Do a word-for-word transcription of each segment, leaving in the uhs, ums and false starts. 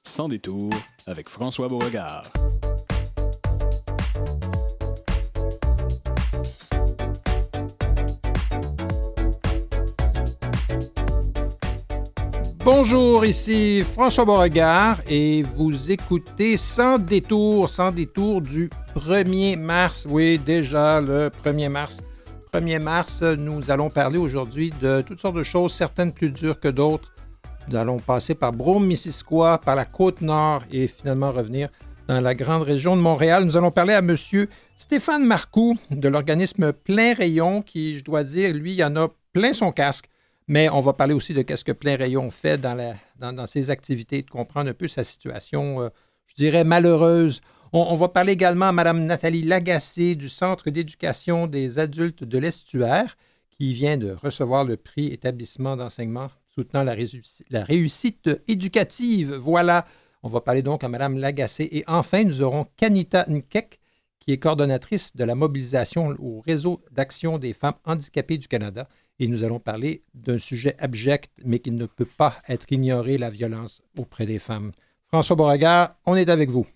Sans détour avec François Beauregard. Bonjour, ici François Beauregard et vous écoutez Sans détour, Sans détour du premier mars. Oui, déjà le premier mars. premier mars, nous allons parler aujourd'hui de toutes sortes de choses, certaines plus dures que d'autres. Nous allons passer par Brome-Missisquoi, par la Côte-Nord et finalement revenir dans la grande région de Montréal. Nous allons parler à M. Stéphane Marcoux de l'organisme Plein Rayon qui, je dois dire, lui, il en a plein son casque. Mais on va parler aussi de ce que Plein Rayon fait dans, la, dans, dans ses activités, de comprendre un peu sa situation, euh, je dirais, malheureuse. On, on va parler également à Mme Nathalie Lagacé du Centre d'éducation des adultes de l'Estuaire qui vient de recevoir le prix établissement d'enseignement soutenant la, réussi- la réussite éducative. Voilà, on va parler donc à Mme Lagacé. Et enfin, nous aurons Kanita Nkek, qui est coordonnatrice de la mobilisation au Réseau d'action des femmes handicapées du Canada. Et nous allons parler d'un sujet abject, mais qui ne peut pas être ignoré, la violence auprès des femmes. François Beauregard, on est avec vous.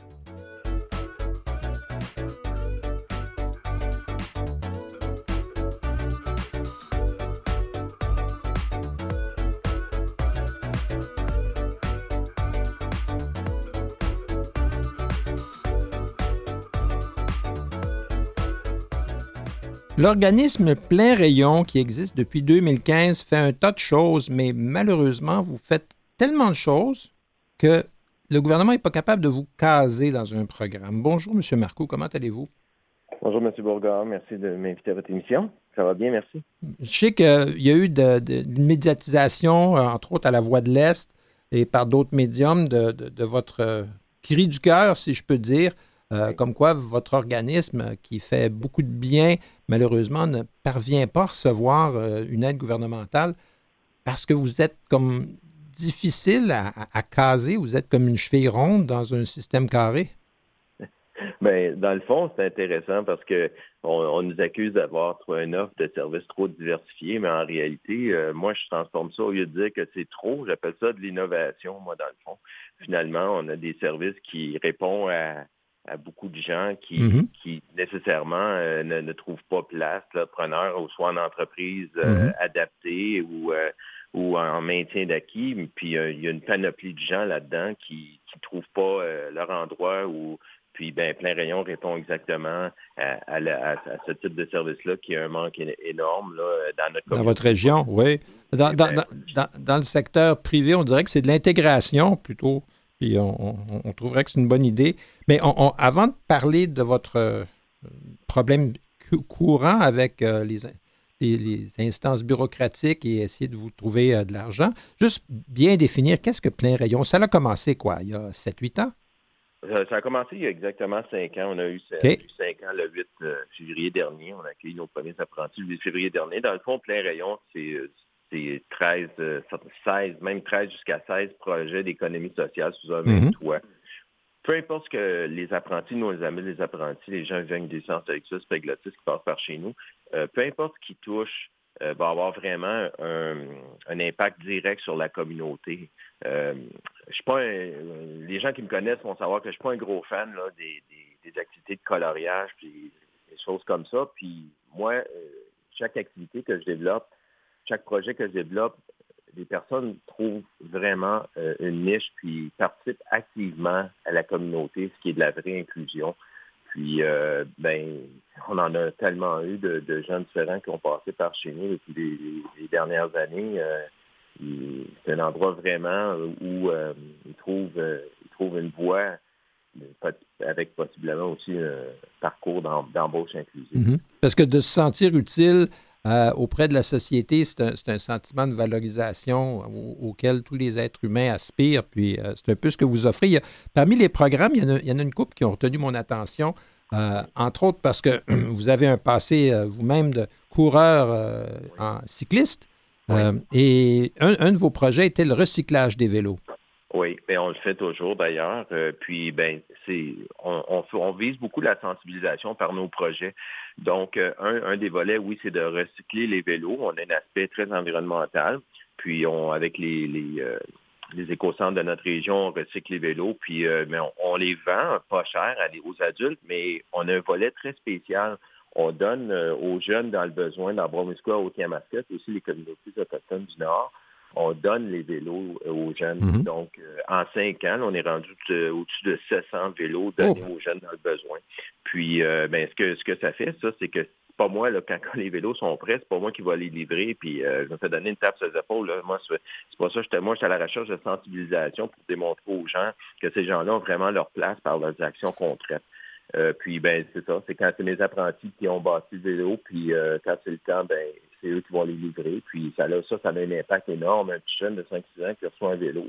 L'organisme Plein Rayon, qui existe depuis deux mille quinze, fait un tas de choses, mais malheureusement, vous faites tellement de choses que le gouvernement n'est pas capable de vous caser dans un programme. Bonjour, M. Marcoux, comment allez-vous? Bonjour, M. Beauregard. Merci de m'inviter à votre émission. Ça va bien, merci. Je sais qu'il y a eu de, de, de médiatisation, entre autres à la Voix de l'Est et par d'autres médiums, de, de, de votre euh, cri du cœur, si je peux dire. Euh, comme quoi votre organisme, qui fait beaucoup de bien, malheureusement, ne parvient pas à recevoir euh, une aide gouvernementale parce que vous êtes comme difficile à, à, à caser, vous êtes comme une cheville ronde dans un système carré. Bien, dans le fond, c'est intéressant parce que on, on nous accuse d'avoir une offre de services trop diversifiée, mais en réalité, euh, moi, je transforme ça, au lieu de dire que c'est trop, j'appelle ça de l'innovation, moi, dans le fond. Finalement, on a des services qui répondent à à beaucoup de gens qui, mm-hmm. qui nécessairement euh, ne, ne trouvent pas place, là, preneurs, ou soit en entreprise euh, mm-hmm. adaptée ou, euh, ou en maintien d'acquis. Puis euh, il y a une panoplie de gens là-dedans qui ne trouvent pas euh, leur endroit où puis ben Plein Rayon répond exactement à, à, la, à, à ce type de service-là qui a un manque énorme là, dans notre communauté. Dans votre région, oui. Dans, dans, dans, dans, dans le secteur privé, on dirait que c'est de l'intégration plutôt. Puis on, on, on trouverait que c'est une bonne idée. Mais on, on, avant de parler de votre euh, problème cu- courant avec euh, les, les, les instances bureaucratiques et essayer de vous trouver euh, de l'argent, juste bien définir qu'est-ce que Plein Rayon. Ça a commencé quoi, il y a sept huit ans? Ça, ça a commencé il y a exactement cinq ans. On a eu okay. cinq ans le huit février dernier. On a accueilli nos premiers apprentis le huit février dernier. Dans le fond, Plein Rayon, c'est... c'est treize, seize, même treize jusqu'à seize projets d'économie sociale sous un même mm-hmm. toit. Peu importe ce que les apprentis, nous, les amis, les apprentis, les gens vivant avec des sens avec ça, spéglotistes qui passent par chez nous, euh, peu importe ce qui touche, euh, va avoir vraiment un, un impact direct sur la communauté. Euh, je suis pas un, les gens qui me connaissent vont savoir que je ne suis pas un gros fan là, des, des, des activités de coloriage, puis des choses comme ça. Puis moi, euh, chaque activité que je développe, chaque projet que je développe, les personnes trouvent vraiment euh, une niche puis participent activement à la communauté, ce qui est de la vraie inclusion. Puis, euh, ben, on en a tellement eu de, de gens différents qui ont passé par chez nous depuis les, les dernières années. Euh, c'est un endroit vraiment où euh, ils, trouvent, euh, ils trouvent une voie avec possiblement aussi un parcours d'embauche inclusive. Mm-hmm. Parce que de se sentir utile Euh, auprès de la société, c'est un, c'est un sentiment de valorisation au, auquel tous les êtres humains aspirent. Puis euh, c'est un peu ce que vous offrez. Il y a, parmi les programmes, il y, en a, il y en a une couple qui ont retenu mon attention, euh, entre autres parce que vous avez un passé euh, vous-même de coureur euh, en cycliste. Euh, oui. Et un, un de vos projets était le recyclage des vélos. Oui, bien, on le fait toujours d'ailleurs. Euh, puis, ben, c'est, on, on, on vise beaucoup la sensibilisation par nos projets. Donc, euh, un, un des volets, oui, c'est de recycler les vélos. On a un aspect très environnemental. Puis, on, avec les, les, euh, les éco-centres de notre région, on recycle les vélos, puis euh, mais on, on les vend pas cher à des, aux adultes, mais on a un volet très spécial. On donne euh, aux jeunes dans le besoin, dans Bromisquoi, Haute-Yamaska, aussi les communautés autochtones du Nord, on donne les vélos euh, aux jeunes. Mm-hmm. Donc, euh, en cinq ans, là, on est rendu euh, au-dessus de sept cents vélos donnés oh. aux jeunes dans le besoin. Puis, euh, ben, ce que ce que ça fait, ça, c'est que c'est pas moi, là, quand, quand les vélos sont prêts, c'est pas moi qui vais les livrer, puis euh, je me fais donner une tape sur les épaules. Là. Moi, c'est, c'est pas ça. J'étais, moi, j'étais à la recherche de sensibilisation pour démontrer aux gens que ces gens-là ont vraiment leur place par leurs actions concrètes. Euh, puis, ben, c'est ça. C'est quand c'est mes apprentis qui ont bâti le vélo, puis euh, quand c'est le temps, ben, c'est eux qui vont les livrer. Puis, ça, là, ça, ça a un impact énorme. Un petit jeune de cinq six ans qui reçoit un vélo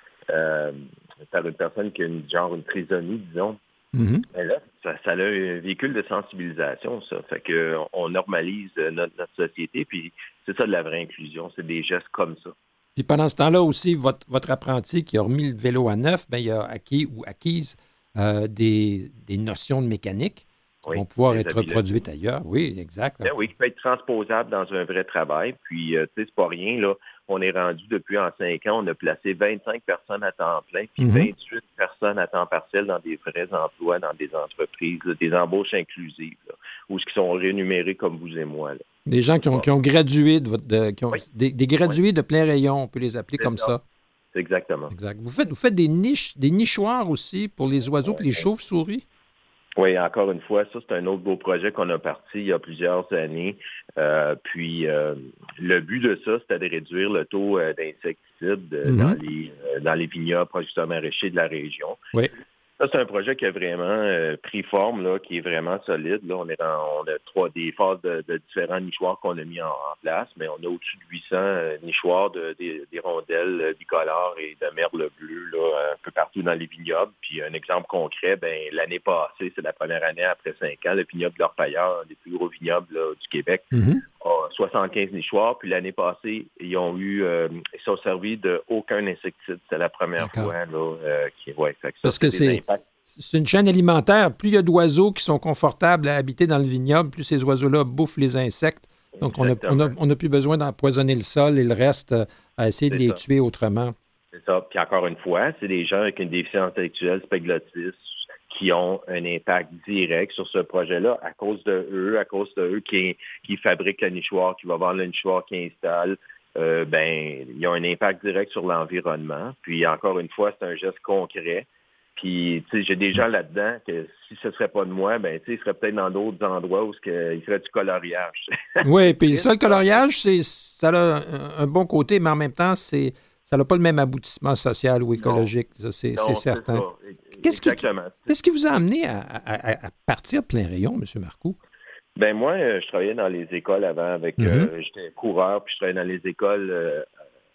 euh, par une personne qui a une, genre une trisomie, disons. Mm-hmm. Ben là, ça, ça a un véhicule de sensibilisation, ça. Fait que on normalise notre, notre société, puis c'est ça de la vraie inclusion. C'est des gestes comme ça. Puis pendant ce temps-là aussi, votre, votre apprenti qui a remis le vélo à neuf, ben, il a acquis ou acquise Euh, des, des notions de mécanique qui oui, vont pouvoir être reproduites ailleurs. Oui, exact. Ben oui, qui peut être transposable dans un vrai travail. Puis, euh, tu sais, c'est pas rien, là. On est rendu depuis en cinq ans, on a placé vingt-cinq personnes à temps plein, puis mm-hmm. vingt-huit personnes à temps partiel dans des vrais emplois, dans des entreprises, là, des embauches inclusives, là, où qui sont rémunérés comme vous et moi. Là. Des gens qui ont, qui ont gradué, de votre, de, qui ont, oui. des, des gradués oui. de plein rayon, on peut les appeler c'est comme ça. ça. Exactement. Exact. Vous faites, vous faites des niches, des nichoirs aussi pour les oiseaux et les chauves-souris? Oui, encore une fois, ça, c'est un autre beau projet qu'on a parti il y a plusieurs années. Euh, puis, euh, le but de ça, c'était de réduire le taux euh, d'insecticides euh, mm-hmm. dans les euh, dans les vignobles producteurs maraîchers de la région. Oui. Ça, c'est un projet qui a vraiment euh, pris forme, là, qui est vraiment solide. Là, on est dans, on a trois des phases de, de différents nichoirs qu'on a mis en, en place, mais on a au-dessus de huit cents euh, nichoirs de, de, des rondelles euh, bicolores et de merle bleu là, un peu partout dans les vignobles. Puis un exemple concret, ben l'année passée, c'est la première année après cinq ans, le vignoble de l'Orpailleur, un des plus gros vignobles là, du Québec, mm-hmm. a soixante-quinze nichoirs. Puis l'année passée, ils ont eu, euh, ils sont servis de aucun insecticide. C'est la première D'accord. fois là, euh, qui, ouais, fait que ça, Parce que c'est impacts. C'est une chaîne alimentaire. Plus il y a d'oiseaux qui sont confortables à habiter dans le vignoble, plus ces oiseaux-là bouffent les insectes. Donc, on n'a on a, on a plus besoin d'empoisonner le sol et le reste euh, à essayer de c'est les ça. tuer autrement. C'est ça. Puis encore une fois, c'est des gens avec une déficience intellectuelle spéglotiste qui ont un impact direct sur ce projet-là à cause de eux, à cause de eux qui, qui fabriquent le nichoir, qui va vendre le nichoir, qui installe. Euh, ben, ils ont un impact direct sur l'environnement. Puis encore une fois, c'est un geste concret. Puis, tu sais, j'ai des gens là-dedans que si ce ne serait pas de moi, ben, tu sais, ils seraient peut-être dans d'autres endroits où il ferait du coloriage. Oui, puis ça, le coloriage, c'est, ça a un, un bon côté, mais en même temps, c'est, ça n'a pas le même aboutissement social ou écologique. Ça, c'est, non, c'est certain. C'est qu'est-ce, qui, qu'est-ce qui vous a amené à, à, à partir de plein rayon, M. Marcoux? Ben moi, je travaillais dans les écoles avant avec... Mm-hmm. Euh, j'étais coureur, puis je travaillais dans les écoles... Euh,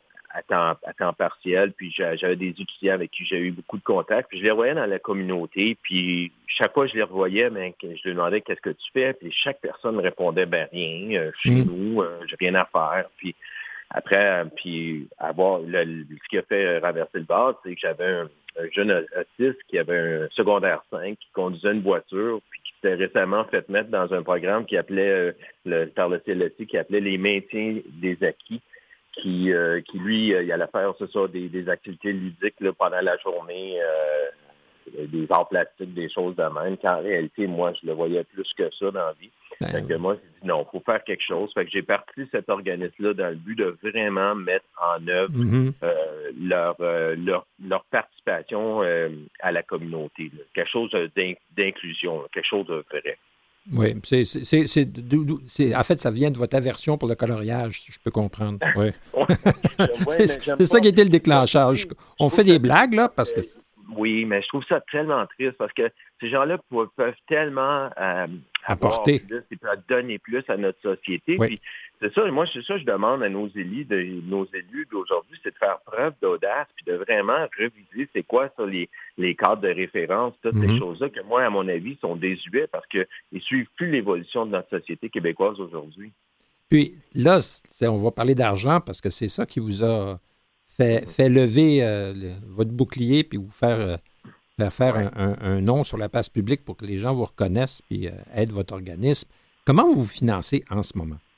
À temps, à temps partiel, puis j'avais des étudiants avec qui j'ai eu beaucoup de contacts, puis je les revoyais dans la communauté, puis chaque fois que je les revoyais, ben, je leur demandais qu'est-ce que tu fais, puis chaque personne répondait ben rien, euh, chez mmh. nous, euh, j'ai rien à faire, puis après, puis avoir le, ce qui a fait renverser le bar, c'est que j'avais un, un jeune autiste qui avait un secondaire cinq, qui conduisait une voiture, puis qui s'était récemment fait mettre dans un programme qui appelait, euh, le, par le C L S C, qui appelait les maintiens des acquis. Qui, euh, qui, lui, euh, il allait faire, c'est ça, des, des activités ludiques là, pendant la journée, euh, des arts plastiques, des choses de même, qu'en réalité, moi, je le voyais plus que ça dans la vie. Ben, fait que moi, j'ai dit non, il faut faire quelque chose. Fait que j'ai parti cet organisme-là dans le but de vraiment mettre en œuvre mm-hmm. euh, leur, euh, leur, leur participation euh, à la communauté. Là. Quelque chose d'inclusion, là, quelque chose de vrai. Oui, c'est, c'est, c'est, c'est, c'est, en fait, ça vient de votre aversion pour le coloriage, si je peux comprendre. Oui. c'est, c'est ça qui a été le déclencheur. Je, on fait des blagues, là, parce que... Oui, mais je trouve ça tellement triste, parce que ces gens-là peuvent, peuvent tellement euh, apporter plus, et peuvent donner plus à notre société. Oui. Puis, c'est ça, moi, c'est ça que je demande à nos élus, de, nos élus d'aujourd'hui, c'est de faire preuve d'audace, puis de vraiment reviser c'est quoi ça, les, les cadres de référence, toutes mm-hmm. ces choses-là, que moi, à mon avis, sont désuets parce qu'ils ne suivent plus l'évolution de notre société québécoise aujourd'hui. Puis là, c'est, on va parler d'argent parce que c'est ça qui vous a fait, mm-hmm. fait lever euh, le, votre bouclier puis vous faire, euh, faire, faire ouais. un, un, un nom sur la place publique pour que les gens vous reconnaissent puis euh, aident votre organisme. Comment vous vous financez en ce moment?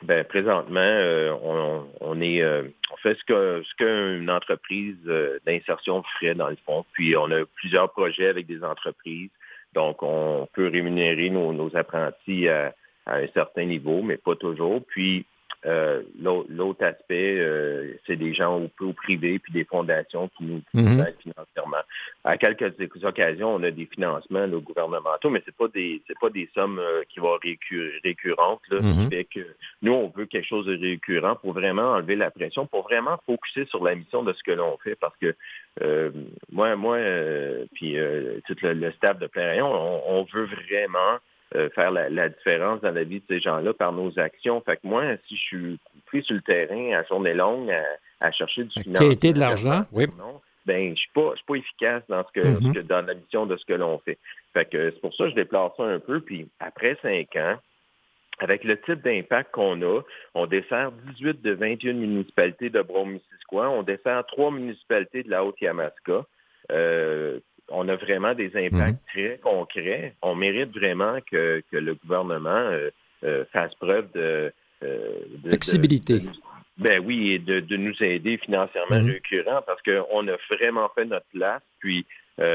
Ben présentement, euh, on, on est, euh, on fait ce que ce qu'une entreprise euh, d'insertion ferait dans le fond. Puis on a plusieurs projets avec des entreprises, donc on peut rémunérer nos, nos apprentis à, à un certain niveau, mais pas toujours. Puis euh, l'autre, l'autre aspect, euh, c'est des gens au, au privé puis des fondations qui nous mm-hmm. aident financièrement. À quelques occasions, on a des financements là, gouvernementaux, mais c'est pas des c'est pas des sommes euh, qui vont récur- récurrentes. Là, mm-hmm. qui fait que nous, on veut quelque chose de récurrent pour vraiment enlever la pression, pour vraiment focuser sur la mission de ce que l'on fait, parce que euh, moi, moi, euh, puis euh, tout le, le staff de Plein Rayon, on, on veut vraiment Euh, faire la, la différence dans la vie de ces gens-là par nos actions. Fait que moi, si je suis pris sur le terrain à journée longue à, à chercher du financement... Qualité de l'argent, oui. Non, ben, je suis pas, je suis pas efficace dans ce que, mm-hmm. ce que dans la mission de ce que l'on fait. Fait que c'est pour ça que je déplore ça un peu. Puis après cinq ans, avec le type d'impact qu'on a, on dessert dix-huit de vingt et une municipalités de Brome-Missisquoi, on dessert trois municipalités de la Haute-Yamaska. Euh, On a vraiment des impacts mmh. très concrets. On mérite vraiment que, que le gouvernement euh, euh, fasse preuve de... Euh, de flexibilité. De, de, ben oui, et de, de nous aider financièrement mmh. récurrent, parce qu'on a vraiment fait notre place. Puis,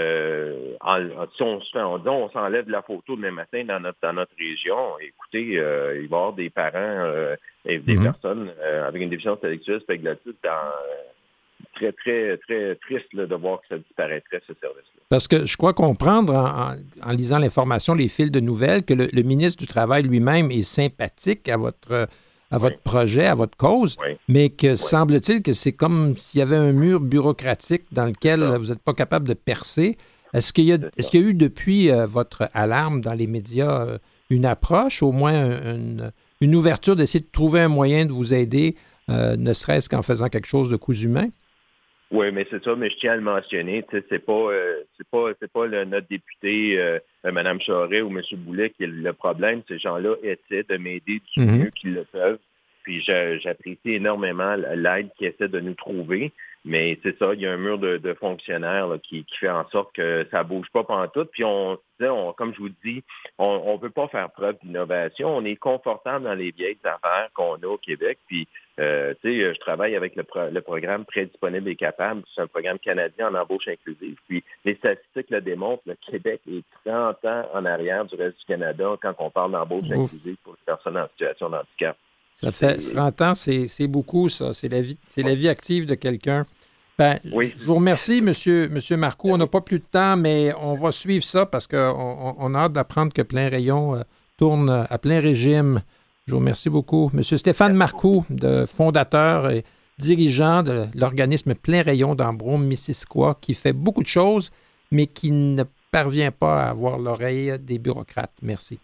euh, en, si on, on, on s'enlève la photo demain matin dans notre, dans notre région, écoutez, euh, il va y avoir des parents euh, et des mmh. personnes euh, avec une déficience intellectuelle spégmatique dans... très, très, très triste là, de voir que ça disparaîtrait, ce service-là. Parce que je crois comprendre, en, en lisant l'information, les fils de nouvelles, que le, le ministre du Travail lui-même est sympathique à votre, à votre oui. projet, à votre cause, oui. mais que oui. semble-t-il que c'est comme s'il y avait un mur bureaucratique dans lequel vous n'êtes pas capable de percer. Est-ce qu'il y a, est-ce qu'il y a eu depuis euh, votre alarme dans les médias euh, une approche, au moins une, une ouverture d'essayer de trouver un moyen de vous aider, euh, ne serait-ce qu'en faisant quelque chose de cousu main? Oui, mais c'est ça, mais je tiens à le mentionner, tu sais, c'est pas euh, c'est pas c'est pas le, notre député euh, Mme Charest ou M. Boulet qui est le problème. Ces gens-là essaient de m'aider du mm-hmm. mieux qu'ils le peuvent. Puis je, j'apprécie énormément l'aide qu'ils essaient de nous trouver. Mais c'est ça, il y a un mur de, de fonctionnaires là, qui, qui fait en sorte que ça bouge pas pantoute. Puis on, on comme je vous dis, on ne peut pas faire preuve d'innovation. On est confortable dans les vieilles affaires qu'on a au Québec. Puis euh, tu sais, je travaille avec le, pro, le programme Prédisponible et Capable. C'est un programme canadien en embauche inclusive. Puis les statistiques le démontrent. Le Québec est trente ans en arrière du reste du Canada quand on parle d'embauche Ouf. inclusive pour les personnes en situation de handicap. Ça fait trente ans, c'est, c'est beaucoup, ça. C'est la vie, c'est la vie active de quelqu'un. Ben, oui. Je vous remercie, monsieur, monsieur Marcoux. On n'a pas plus de temps, mais on va suivre ça parce qu'on on a hâte d'apprendre que Plein Rayon euh, tourne à plein régime. Je vous remercie beaucoup. Monsieur Stéphane Marcoux, de fondateur et dirigeant de l'organisme Plein Rayon dans Brome-Missisquoi, qui fait beaucoup de choses, mais qui ne parvient pas à avoir l'oreille des bureaucrates. Merci.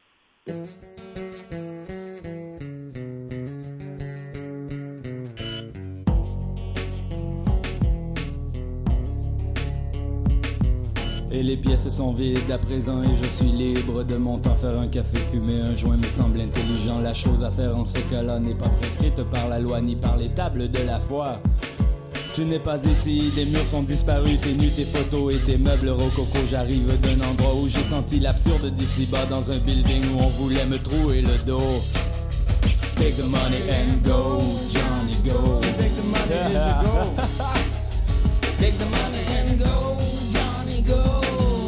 Et les pièces sont vides à présent et je suis libre de mon temps. Faire un café, fumer un joint me semble intelligent. La chose à faire en ce cas-là n'est pas prescrite par la loi ni par les tables de la foi. Tu n'es pas ici, des murs sont disparus, tes nus, tes photos et tes meubles rococo. J'arrive d'un endroit où j'ai senti l'absurde d'ici-bas, dans un building où on voulait me trouer le dos. Take the money and go, Johnny go. Take the money and go. Take the money and go, Johnny go.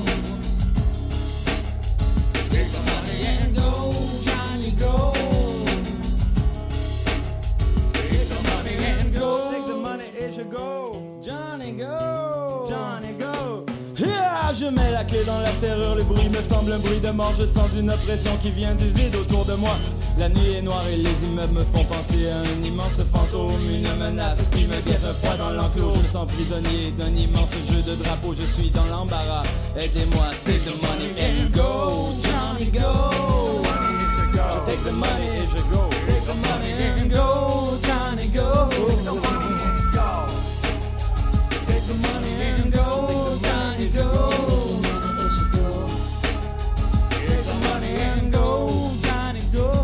Take the money and go, Johnny go. Take the money and go. Take the money et je go, Johnny go. Johnny go. Yeah, je mets la clé dans la serrure, le bruit me semble un bruit de mort. Je sens une oppression qui vient du vide autour de moi. La nuit est noire et les immeubles me font penser à un immense fantôme, une menace qui me guette un froid dans l'enclos. Je me sens prisonnier d'un immense jeu de drapeau, je suis dans l'embarras. Aidez-moi, take the money and go, Johnny go. Je take the money et je go, take the money and go, Johnny go. Take the money and go, Johnny go. Take the money and go, Johnny go.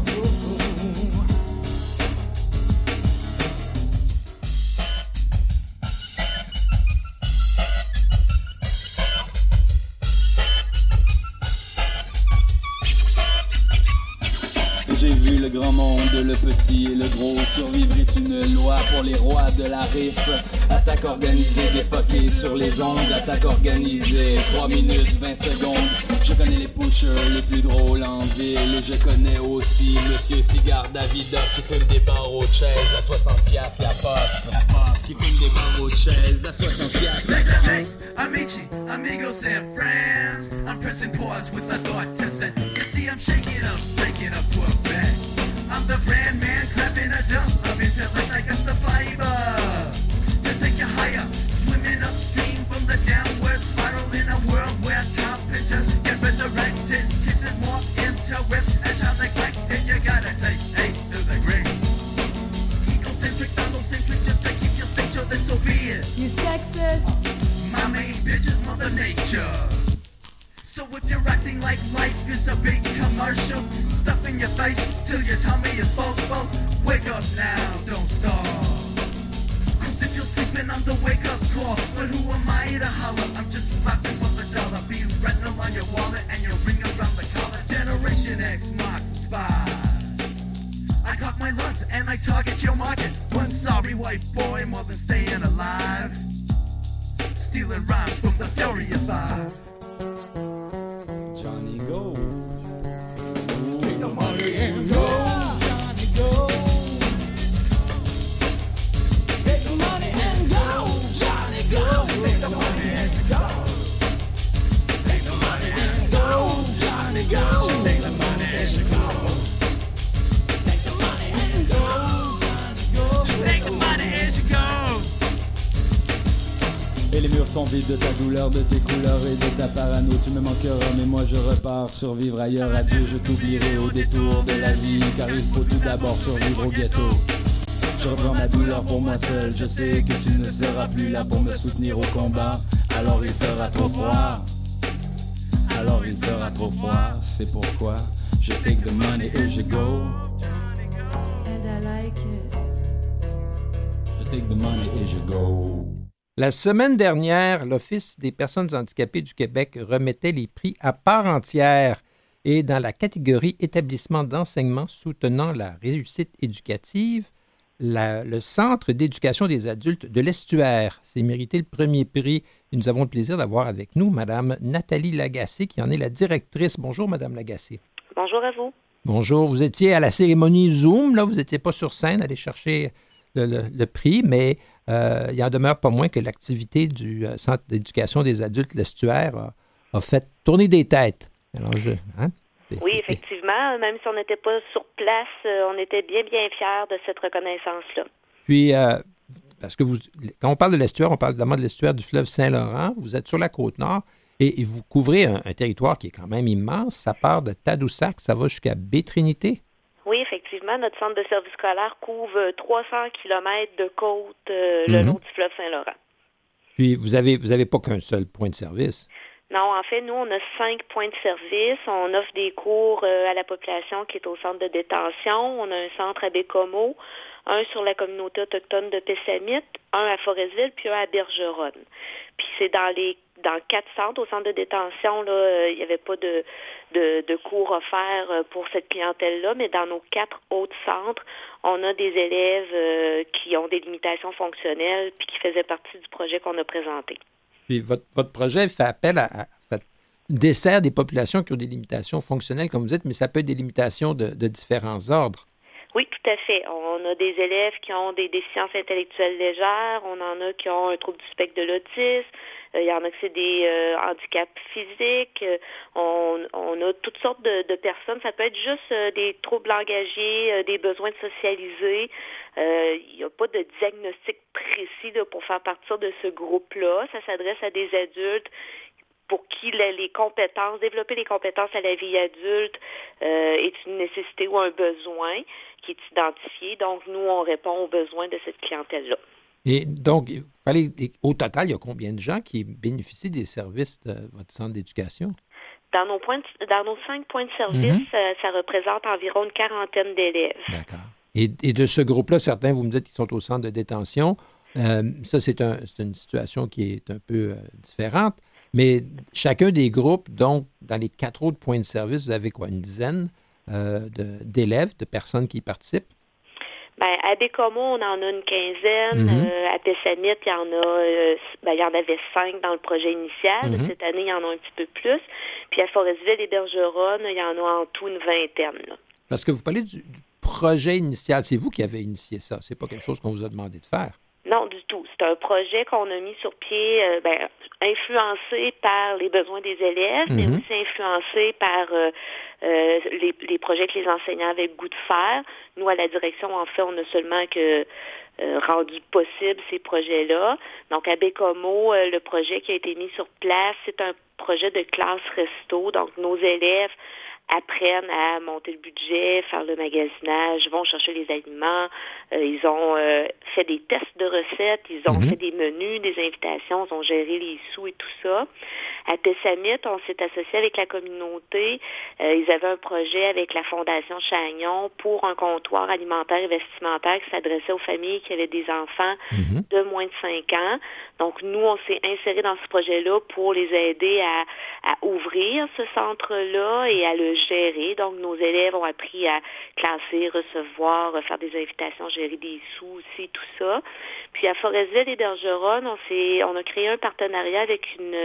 J'ai vu le grand monde, le petit et le gros. Survivre est une loi pour les rois de la riff. Attaque organisée, défoquée sur les ondes. Attaque organisée, trois minutes, vingt secondes. Je connais les pushers les plus drôles en ville. Je connais aussi Monsieur Cigare Davidoff qui fume des barreaux de chaise à soixante piastres la puff. La puff qui fume des barreaux de chaise à soixante piastres la puff. Hey, amici, amigos and friends. I'm pressing pause with a thought to send. You see, I'm shaking up, taking up to a bed. I'm the brand man, clapping a jump of intellect. I got the fiber to take you higher, swimming upstream from the downward spiral in a world where top pictures get resurrected. Kisses more into whip and child neglected. You gotta take eight to the grave. Egocentric, allocentric, just to keep you safe, then so be it. You sexist. My main bitch is Mother Nature. So if you're acting like life is a big commercial, stuff in your face till your tummy is full, full. Wake up now, don't stall. Cause if you're sleeping, I'm the wake up call. But who am I to holler? I'm just rapping for the dollar. Be retinal on your wallet and your ring around the collar. Generation X marks the spot. I got my lunch and I target your market. One sorry white boy more than staying alive. Stealing rhymes from the Furious Five. Johnny go. Take the money and go. Johnny go. Take the money and go. Johnny go. Take the money and go. Take the money and go. Johnny go. Take the money and go. Take the money and go. Johnny go. Take the money and you go. Et les murs sont vides de ta douleur, de tes couleurs et de ta parano. Tu me manqueras, mais moi je repars survivre ailleurs. Adieu, je t'oublierai au détour de la vie, car il faut tout d'abord survivre au ghetto. Je reprends ma douleur pour moi seul. Je sais que tu ne seras plus là pour me soutenir au combat. Alors il fera trop froid. Alors il fera trop froid. C'est pourquoi je take the money et je go. And I like it. Je take the money et je go. La semaine dernière, l'Office des personnes handicapées du Québec remettait les prix à part entière et dans la catégorie établissement d'enseignement soutenant la réussite éducative, la, le Centre d'éducation des adultes de l'Estuaire s'est mérité le premier prix. Et nous avons le plaisir d'avoir avec nous Mme Nathalie Lagacé, qui en est la directrice. Bonjour, Mme Lagacé. Bonjour à vous. Bonjour. Vous étiez à la cérémonie Zoom, là, vous n'étiez pas sur scène, aller chercher le, le, le prix, mais euh, il en demeure pas moins que l'activité du euh, Centre d'éducation des adultes l'Estuaire a, a fait tourner des têtes. Alors, je... Hein? Oui, effectivement. Même si on n'était pas sur place, on était bien, bien fiers de cette reconnaissance-là. Puis, euh, parce que vous, quand on parle de l'estuaire, on parle évidemment de l'estuaire du fleuve Saint-Laurent. Vous êtes sur la Côte-Nord et, et vous couvrez un, un territoire qui est quand même immense. Ça part de Tadoussac, ça va jusqu'à Baie-Trinité. Oui, effectivement. Notre centre de service scolaire couvre trois cents kilomètres de côte euh, le mm-hmm. long du fleuve Saint-Laurent. Puis, vous avez, vous avez pas qu'un seul point de service. Non, en fait, nous, on a cinq points de service. On offre des cours euh, à la population qui est au centre de détention. On a un centre à Bécomo, un sur la communauté autochtone de Pessamit, un à Forestville, puis un à Bergeronne. Puis c'est dans les dans quatre centres au centre de détention, là, euh, il n'y avait pas de, de, de cours offerts pour cette clientèle-là, mais dans nos quatre autres centres, on a des élèves euh, qui ont des limitations fonctionnelles puis qui faisaient partie du projet qu'on a présenté. Puis votre, votre projet fait appel à, à, à dessert des populations qui ont des limitations fonctionnelles, comme vous dites, mais ça peut être des limitations de, de différents ordres. Oui, tout à fait. On a des élèves qui ont des déficiences intellectuelles légères, on en a qui ont un trouble du spectre de l'autisme, euh, il y en a qui c'est des euh, handicaps physiques, on, on a toutes sortes de, de personnes. Ça peut être juste euh, des troubles langagiers, euh, des besoins de socialiser. Euh, il n'y a pas de diagnostic précis là, pour faire partir de ce groupe-là. Ça s'adresse à des adultes pour qui les compétences, développer les compétences à la vie adulte euh, est une nécessité ou un besoin qui est identifié. Donc, nous, on répond aux besoins de cette clientèle-là. Et donc, allez, au total, il y a combien de gens qui bénéficient des services de votre centre d'éducation? Dans nos, points de, dans nos cinq points de service, mm-hmm. ça, ça représente environ une quarantaine d'élèves. D'accord. Et, et de ce groupe-là, certains, vous me dites qu'ils sont au centre de détention. Euh, ça, c'est, un, c'est une situation qui est un peu euh, différente. Mais chacun des groupes, donc, dans les quatre autres points de service, vous avez quoi, une dizaine euh, de, d'élèves, de personnes qui y participent? Ben, à Bécomo, on en a une quinzaine. Mm-hmm. Euh, à Pessamit, il y en a, euh, ben, il y en avait cinq dans le projet initial. Mm-hmm. Cette année, il y en a un petit peu plus. Puis à Forestville et Bergeronne, il y en a en tout une vingtaine. Là. Parce que vous parlez du, du projet initial. C'est vous qui avez initié ça. C'est pas quelque chose qu'on vous a demandé de faire. Non, du tout. C'est un projet qu'on a mis sur pied, euh, ben, influencé par les besoins des élèves, mm-hmm. mais aussi influencé par euh, euh, les, les projets que les enseignants avaient le goût de faire. Nous, à la direction, en fait, on a seulement que euh, rendu possible ces projets-là. Donc, à Bécomo, euh, le projet qui a été mis sur place, c'est un projet de classe resto. Donc, nos élèves apprennent à monter le budget, faire le magasinage, vont chercher les aliments. Euh, ils ont euh, fait des tests de recettes, ils ont mm-hmm. fait des menus, des invitations, ils ont géré les sous et tout ça. À Pessamit, on s'est associé avec la communauté. Euh, ils avaient un projet avec la Fondation Chagnon pour un comptoir alimentaire et vestimentaire qui s'adressait aux familles qui avaient des enfants mm-hmm. de moins de cinq ans. Donc, nous, on s'est insérés dans ce projet-là pour les aider à, à ouvrir ce centre-là et à le gérer. Donc, nos élèves ont appris à classer, recevoir, faire des invitations, gérer des sous aussi, tout ça. Puis, à Forestville et Bergeronne, on s'est, on a créé un partenariat avec une,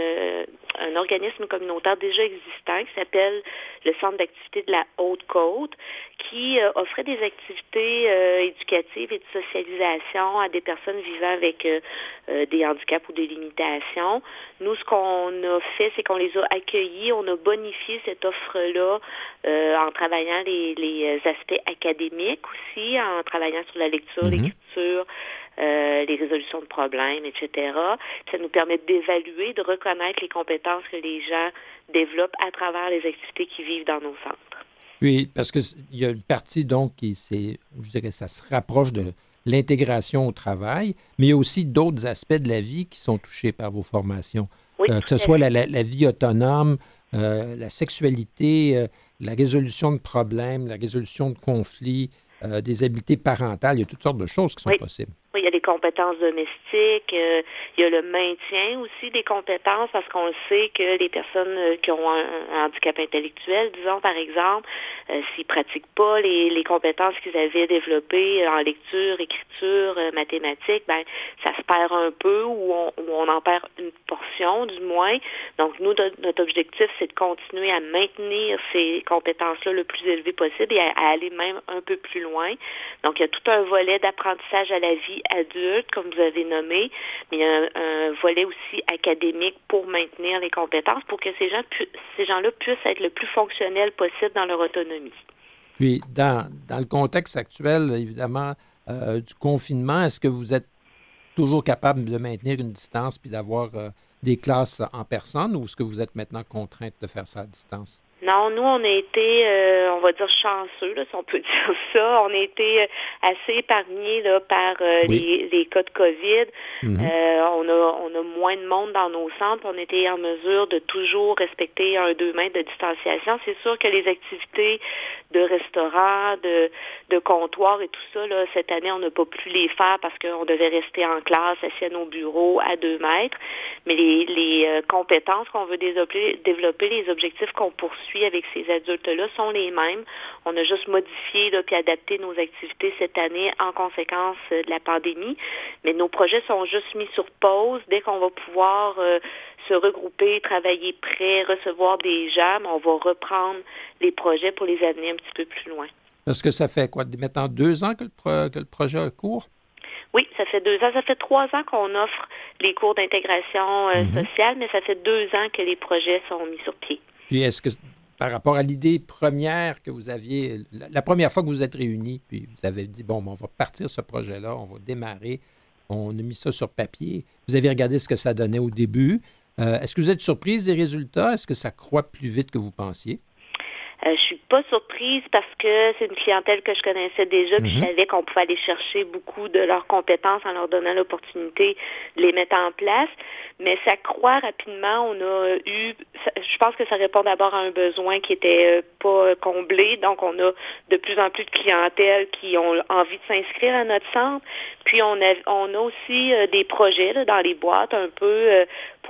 un organisme communautaire déjà existant qui s'appelle le Centre d'activité de la Haute-Côte, qui euh, offrait des activités euh, éducatives et de socialisation à des personnes vivant avec euh, euh, des handicaps ou des limitations. Nous, ce qu'on a fait, c'est qu'on les a accueillis, on a bonifié cette offre-là euh, en travaillant les, les aspects académiques aussi, en travaillant sur la lecture, mm-hmm. l'écriture, euh, les résolutions de problèmes, et cetera. Ça nous permet d'évaluer, de reconnaître les compétences que les gens développent à travers les activités qu'ils vivent dans nos centres. Oui, parce qu'il y a une partie, donc, qui c'est, je dirais, ça se rapproche de l'intégration au travail, mais il y a aussi d'autres aspects de la vie qui sont touchés par vos formations. Oui, euh, que ce soit la, la, la vie autonome, euh, la sexualité, euh, la résolution de problèmes, la résolution de conflits, euh, des habiletés parentales. Il y a toutes sortes de choses qui sont oui. possibles. Oui, il y a des compétences domestiques, euh, il y a le maintien aussi des compétences parce qu'on le sait que les personnes euh, qui ont un, un handicap intellectuel, disons par exemple, euh, s'ils pratiquent pas les, les compétences qu'ils avaient développées en lecture, écriture, euh, mathématiques, ben ça se perd un peu ou on, ou on en perd une portion du moins. Donc nous, notre objectif, c'est de continuer à maintenir ces compétences-là le plus élevé possible et à, à aller même un peu plus loin. Donc il y a tout un volet d'apprentissage à la vie adulte, comme vous avez nommé, mais il y a un, un volet aussi académique pour maintenir les compétences, pour que ces gens, pu, ces gens-là puissent être le plus fonctionnels possible dans leur autonomie. Puis, dans, dans le contexte actuel, évidemment, euh, du confinement, est-ce que vous êtes toujours capable de maintenir une distance puis d'avoir euh, des classes en personne ou est-ce que vous êtes maintenant contrainte de faire ça à distance? Non, nous, on a été, euh, on va dire, chanceux, là, si on peut dire ça. On a été assez épargnés là, par euh, oui. les, les cas de COVID. Mm-hmm. Euh, on a on a moins de monde dans nos centres. On était en mesure de toujours respecter un deux mètres de distanciation. C'est sûr que les activités de restaurant, de, de comptoir et tout ça, là, cette année, on n'a pas pu les faire parce qu'on devait rester en classe, assis à nos bureaux, à deux mètres. Mais les, les euh, compétences qu'on veut développer, développer, les objectifs qu'on poursuit avec ces adultes-là sont les mêmes. On a juste modifié là, puis adapté nos activités cette année en conséquence de la pandémie. Mais nos projets sont juste mis sur pause. Dès qu'on va pouvoir euh, se regrouper, travailler près, recevoir des gens, on va reprendre les projets pour les amener un petit peu plus loin. Parce que ça fait quoi, maintenant deux ans que le, pro- que le projet a cours? Oui, ça fait deux ans. Ça fait trois ans qu'on offre les cours d'intégration euh, mm-hmm. sociale, mais ça fait deux ans que les projets sont mis sur pied. Puis est-ce que par rapport à l'idée première que vous aviez, la, la première fois que vous êtes réunis, puis vous avez dit, bon, on va partir ce projet-là, on va démarrer, on a mis ça sur papier. Vous avez regardé ce que ça donnait au début. Euh, est-ce que vous êtes surprise des résultats? Est-ce que ça croît plus vite que vous pensiez? Euh, je suis pas surprise parce que c'est une clientèle que je connaissais déjà, puis mm-hmm. je savais qu'on pouvait aller chercher beaucoup de leurs compétences en leur donnant l'opportunité de les mettre en place. Mais ça croît rapidement. On a eu, je pense que ça répond d'abord à un besoin qui était pas comblé. Donc, on a de plus en plus de clientèle qui ont envie de s'inscrire à notre centre. Puis, on a, on a aussi des projets là, dans les boîtes un peu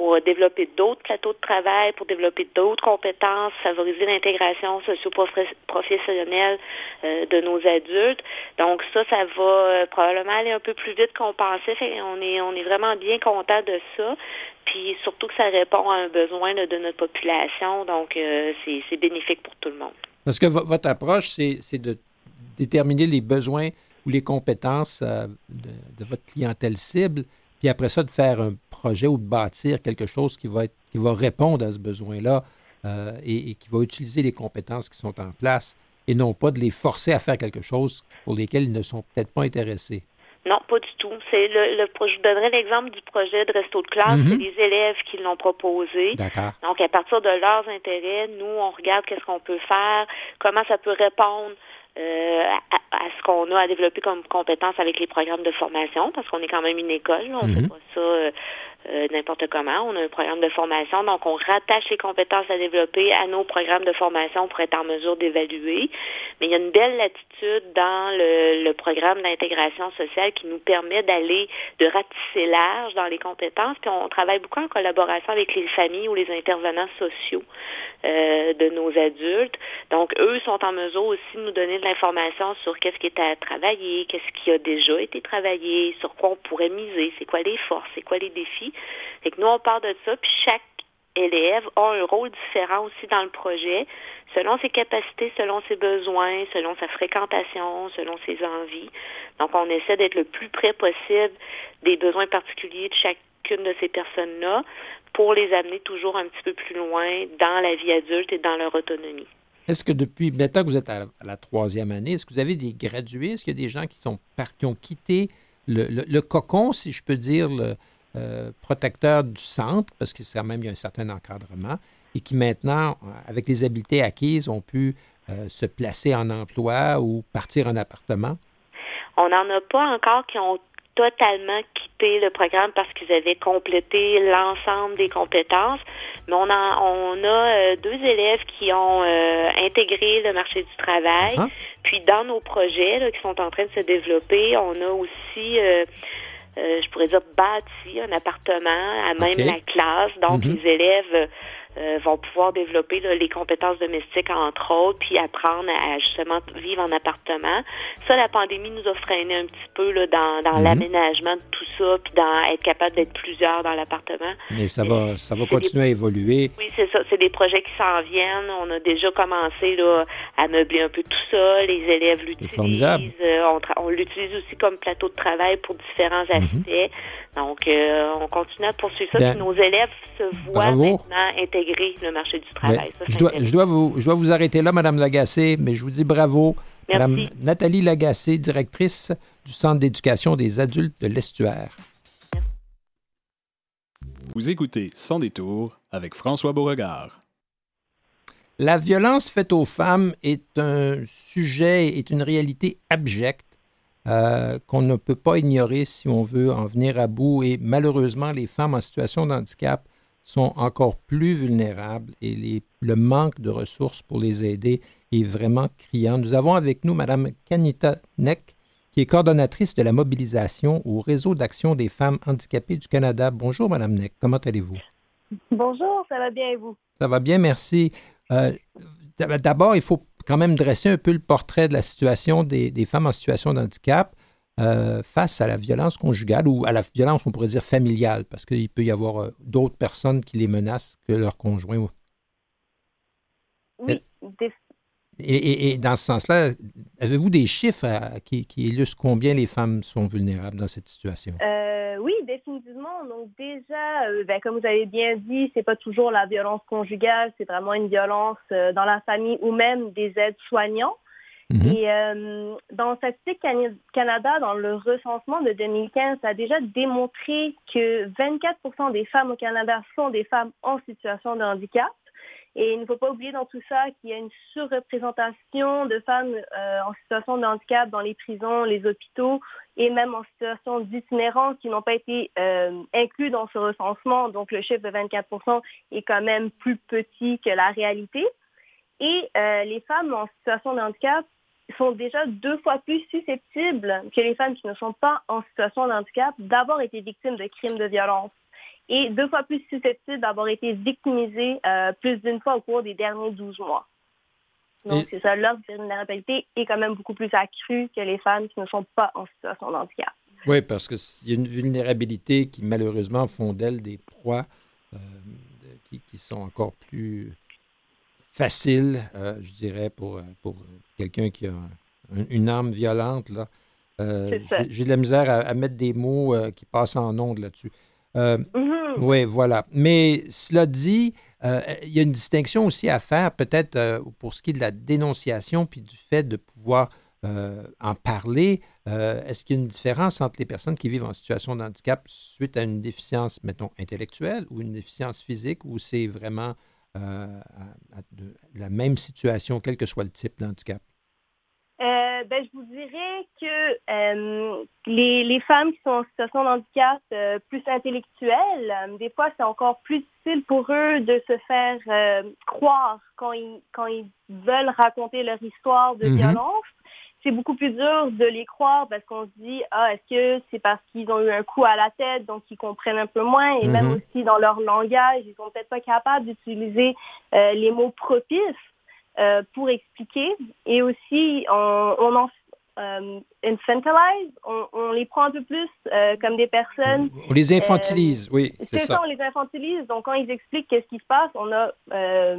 pour développer d'autres plateaux de travail, pour développer d'autres compétences, favoriser l'intégration socio-professionnelle euh, de nos adultes. Donc ça, ça va euh, probablement aller un peu plus vite qu'on pensait. Fait on est, on est vraiment bien content de ça. Puis surtout que ça répond à un besoin là, de notre population. Donc euh, c'est, c'est bénéfique pour tout le monde. Parce que v- votre approche, c'est, c'est de déterminer les besoins ou les compétences euh, de, de votre clientèle cible, puis après ça, de faire un projet ou de bâtir quelque chose qui va, être, qui va répondre à ce besoin-là euh, et, et qui va utiliser les compétences qui sont en place et non pas de les forcer à faire quelque chose pour lesquels ils ne sont peut-être pas intéressés. Non, pas du tout. C'est le, le, je vous donnerai l'exemple du projet de resto de classe. Mm-hmm. C'est les élèves qui l'ont proposé. D'accord. Donc, à partir de leurs intérêts, nous, on regarde qu'est-ce qu'on peut faire, comment ça peut répondre euh, à, à ce qu'on a à développer comme compétences avec les programmes de formation, parce qu'on est quand même une école. Là, on ne mm-hmm. fait pas ça euh, euh, n'importe comment. On a un programme de formation, donc on rattache les compétences à développer à nos programmes de formation pour être en mesure d'évaluer. Mais il y a une belle latitude dans le, le programme d'intégration sociale qui nous permet d'aller, de ratisser large dans les compétences. Puis on travaille beaucoup en collaboration avec les familles ou les intervenants sociaux euh, de nos adultes. Donc, eux sont en mesure aussi de nous donner de l'information sur qu'est-ce qui est à travailler, qu'est-ce qui a déjà été travaillé, sur quoi on pourrait miser, c'est quoi les forces, c'est quoi les défis. Fait que nous, on part de ça, puis chaque élève a un rôle différent aussi dans le projet, selon ses capacités, selon ses besoins, selon sa fréquentation, selon ses envies. Donc, on essaie d'être le plus près possible des besoins particuliers de chacune de ces personnes-là pour les amener toujours un petit peu plus loin dans la vie adulte et dans leur autonomie. Est-ce que depuis maintenant que vous êtes à la, à la troisième année, est-ce que vous avez des gradués? Est-ce qu'il y a des gens qui, sont par, qui ont quitté le, le, le cocon, si je peux dire, le euh, protecteur du centre, parce que c'est quand même, il y a un certain encadrement, et qui maintenant, avec les habiletés acquises, ont pu euh, se placer en emploi ou partir en appartement? On n'en a pas encore qui ont totalement quitté le programme parce qu'ils avaient complété l'ensemble des compétences. Mais on a, on a euh, deux élèves qui ont euh, intégré le marché du travail. Uh-huh. Puis dans nos projets là, qui sont en train de se développer, on a aussi, euh, euh, je pourrais dire, bâti un appartement à même okay. la classe. Donc, mm-hmm. les élèves euh, vont pouvoir développer là, les compétences domestiques, entre autres, puis apprendre à justement vivre en appartement. Ça, la pandémie nous a freiné un petit peu là, dans, dans mm-hmm. l'aménagement de tout ça, puis dans être capable d'être plusieurs dans l'appartement. Mais ça va, ça va continuer des, à évoluer. Oui, c'est ça. C'est des projets qui s'en viennent. On a déjà commencé là, à meubler un peu tout ça. Les élèves l'utilisent. Euh, on, tra- on l'utilise aussi comme plateau de travail pour différents aspects. Mm-hmm. Donc, euh, on continue à poursuivre ça. Bien. Puis nos élèves se voient Bravo. maintenant intégrer le marché du travail. Ça, je, dois, je, dois vous, je dois vous arrêter là, Mme Lagacé, mais je vous dis bravo. Merci. Mme Nathalie Lagacé, directrice du Centre d'éducation des adultes de l'Estuaire. Vous écoutez Sans détour avec François Beauregard. La violence faite aux femmes est un sujet, est une réalité abjecte euh, qu'on ne peut pas ignorer si on veut en venir à bout. Et malheureusement, les femmes en situation de handicap sont encore plus vulnérables et les, le manque de ressources pour les aider est vraiment criant. Nous avons avec nous Mme Kanita Neck, qui est coordonnatrice de la mobilisation au Réseau d'action des femmes handicapées du Canada. Bonjour, Mme Neck. Comment allez-vous? Bonjour, ça va bien et vous? Ça va bien, merci. Euh, d'abord, il faut quand même dresser un peu le portrait de la situation des, des femmes en situation de handicap euh, face à la violence conjugale ou à la violence, on pourrait dire, familiale, parce qu'il peut y avoir euh, d'autres personnes qui les menacent que leur conjoint. Oui, des... et, et, et dans ce sens-là, avez-vous des chiffres à, qui, qui illustrent combien les femmes sont vulnérables dans cette situation? Euh, oui, définitivement. Donc déjà, euh, ben, comme vous avez bien dit, c'est pas toujours la violence conjugale, c'est vraiment une violence euh, dans la famille ou même des aides-soignants. Mm-hmm. Et euh, dans Statistique Canada, dans le recensement de deux mille quinze, ça a déjà démontré que vingt-quatre pour cent des femmes au Canada sont des femmes en situation de handicap. Et il ne faut pas oublier dans tout ça qu'il y a une surreprésentation de femmes euh, en situation de handicap dans les prisons, les hôpitaux et même en situation d'itinérance qui n'ont pas été euh, inclus dans ce recensement. Donc le chiffre de vingt-quatre pour cent est quand même plus petit que la réalité. Et euh, les femmes en situation de handicap sont déjà deux fois plus susceptibles que les femmes qui ne sont pas en situation de handicap d'avoir été victimes de crimes de violence. et deux fois plus susceptibles d'avoir été victimisées euh, plus d'une fois au cours des derniers douze mois. Donc, et... c'est ça, leur vulnérabilité est quand même beaucoup plus accrue que les femmes qui ne sont pas en situation de handicap. Oui, parce qu'il y a une vulnérabilité qui, malheureusement, font d'elles des proies euh, qui, qui sont encore plus faciles, euh, je dirais, pour, pour quelqu'un qui a un, une âme violente, là. Euh, j'ai, j'ai de la misère à, à mettre des mots euh, qui passent en ondes là-dessus. Euh, mm-hmm. Oui, voilà. Mais cela dit, euh, il y a une distinction aussi à faire, peut-être euh, pour ce qui est de la dénonciation puis du fait de pouvoir euh, en parler. Euh, est-ce qu'il y a une différence entre les personnes qui vivent en situation de handicap suite à une déficience, mettons, intellectuelle ou une déficience physique, ou c'est vraiment euh, à, à de, la même situation, quel que soit le type d'handicap? Euh, ben, je vous dirais que euh, les, les femmes qui sont en situation de handicap euh, plus intellectuelle, euh, des fois, c'est encore plus difficile pour eux de se faire euh, croire quand ils, quand ils veulent raconter leur histoire de mm-hmm. violence. C'est beaucoup plus dur de les croire parce qu'on se dit « Ah, est-ce que c'est parce qu'ils ont eu un coup à la tête, donc ils comprennent un peu moins? » Et mm-hmm. même aussi dans leur langage, ils sont peut-être pas capables d'utiliser euh, les mots propices. Euh, pour expliquer. Et aussi, on, on en euh, infantilise, on, on les prend un peu plus euh, comme des personnes... On les infantilise, euh, oui, c'est, c'est ça. ça. On les infantilise. Donc, quand ils expliquent qu'est-ce qui se passe, on a, euh,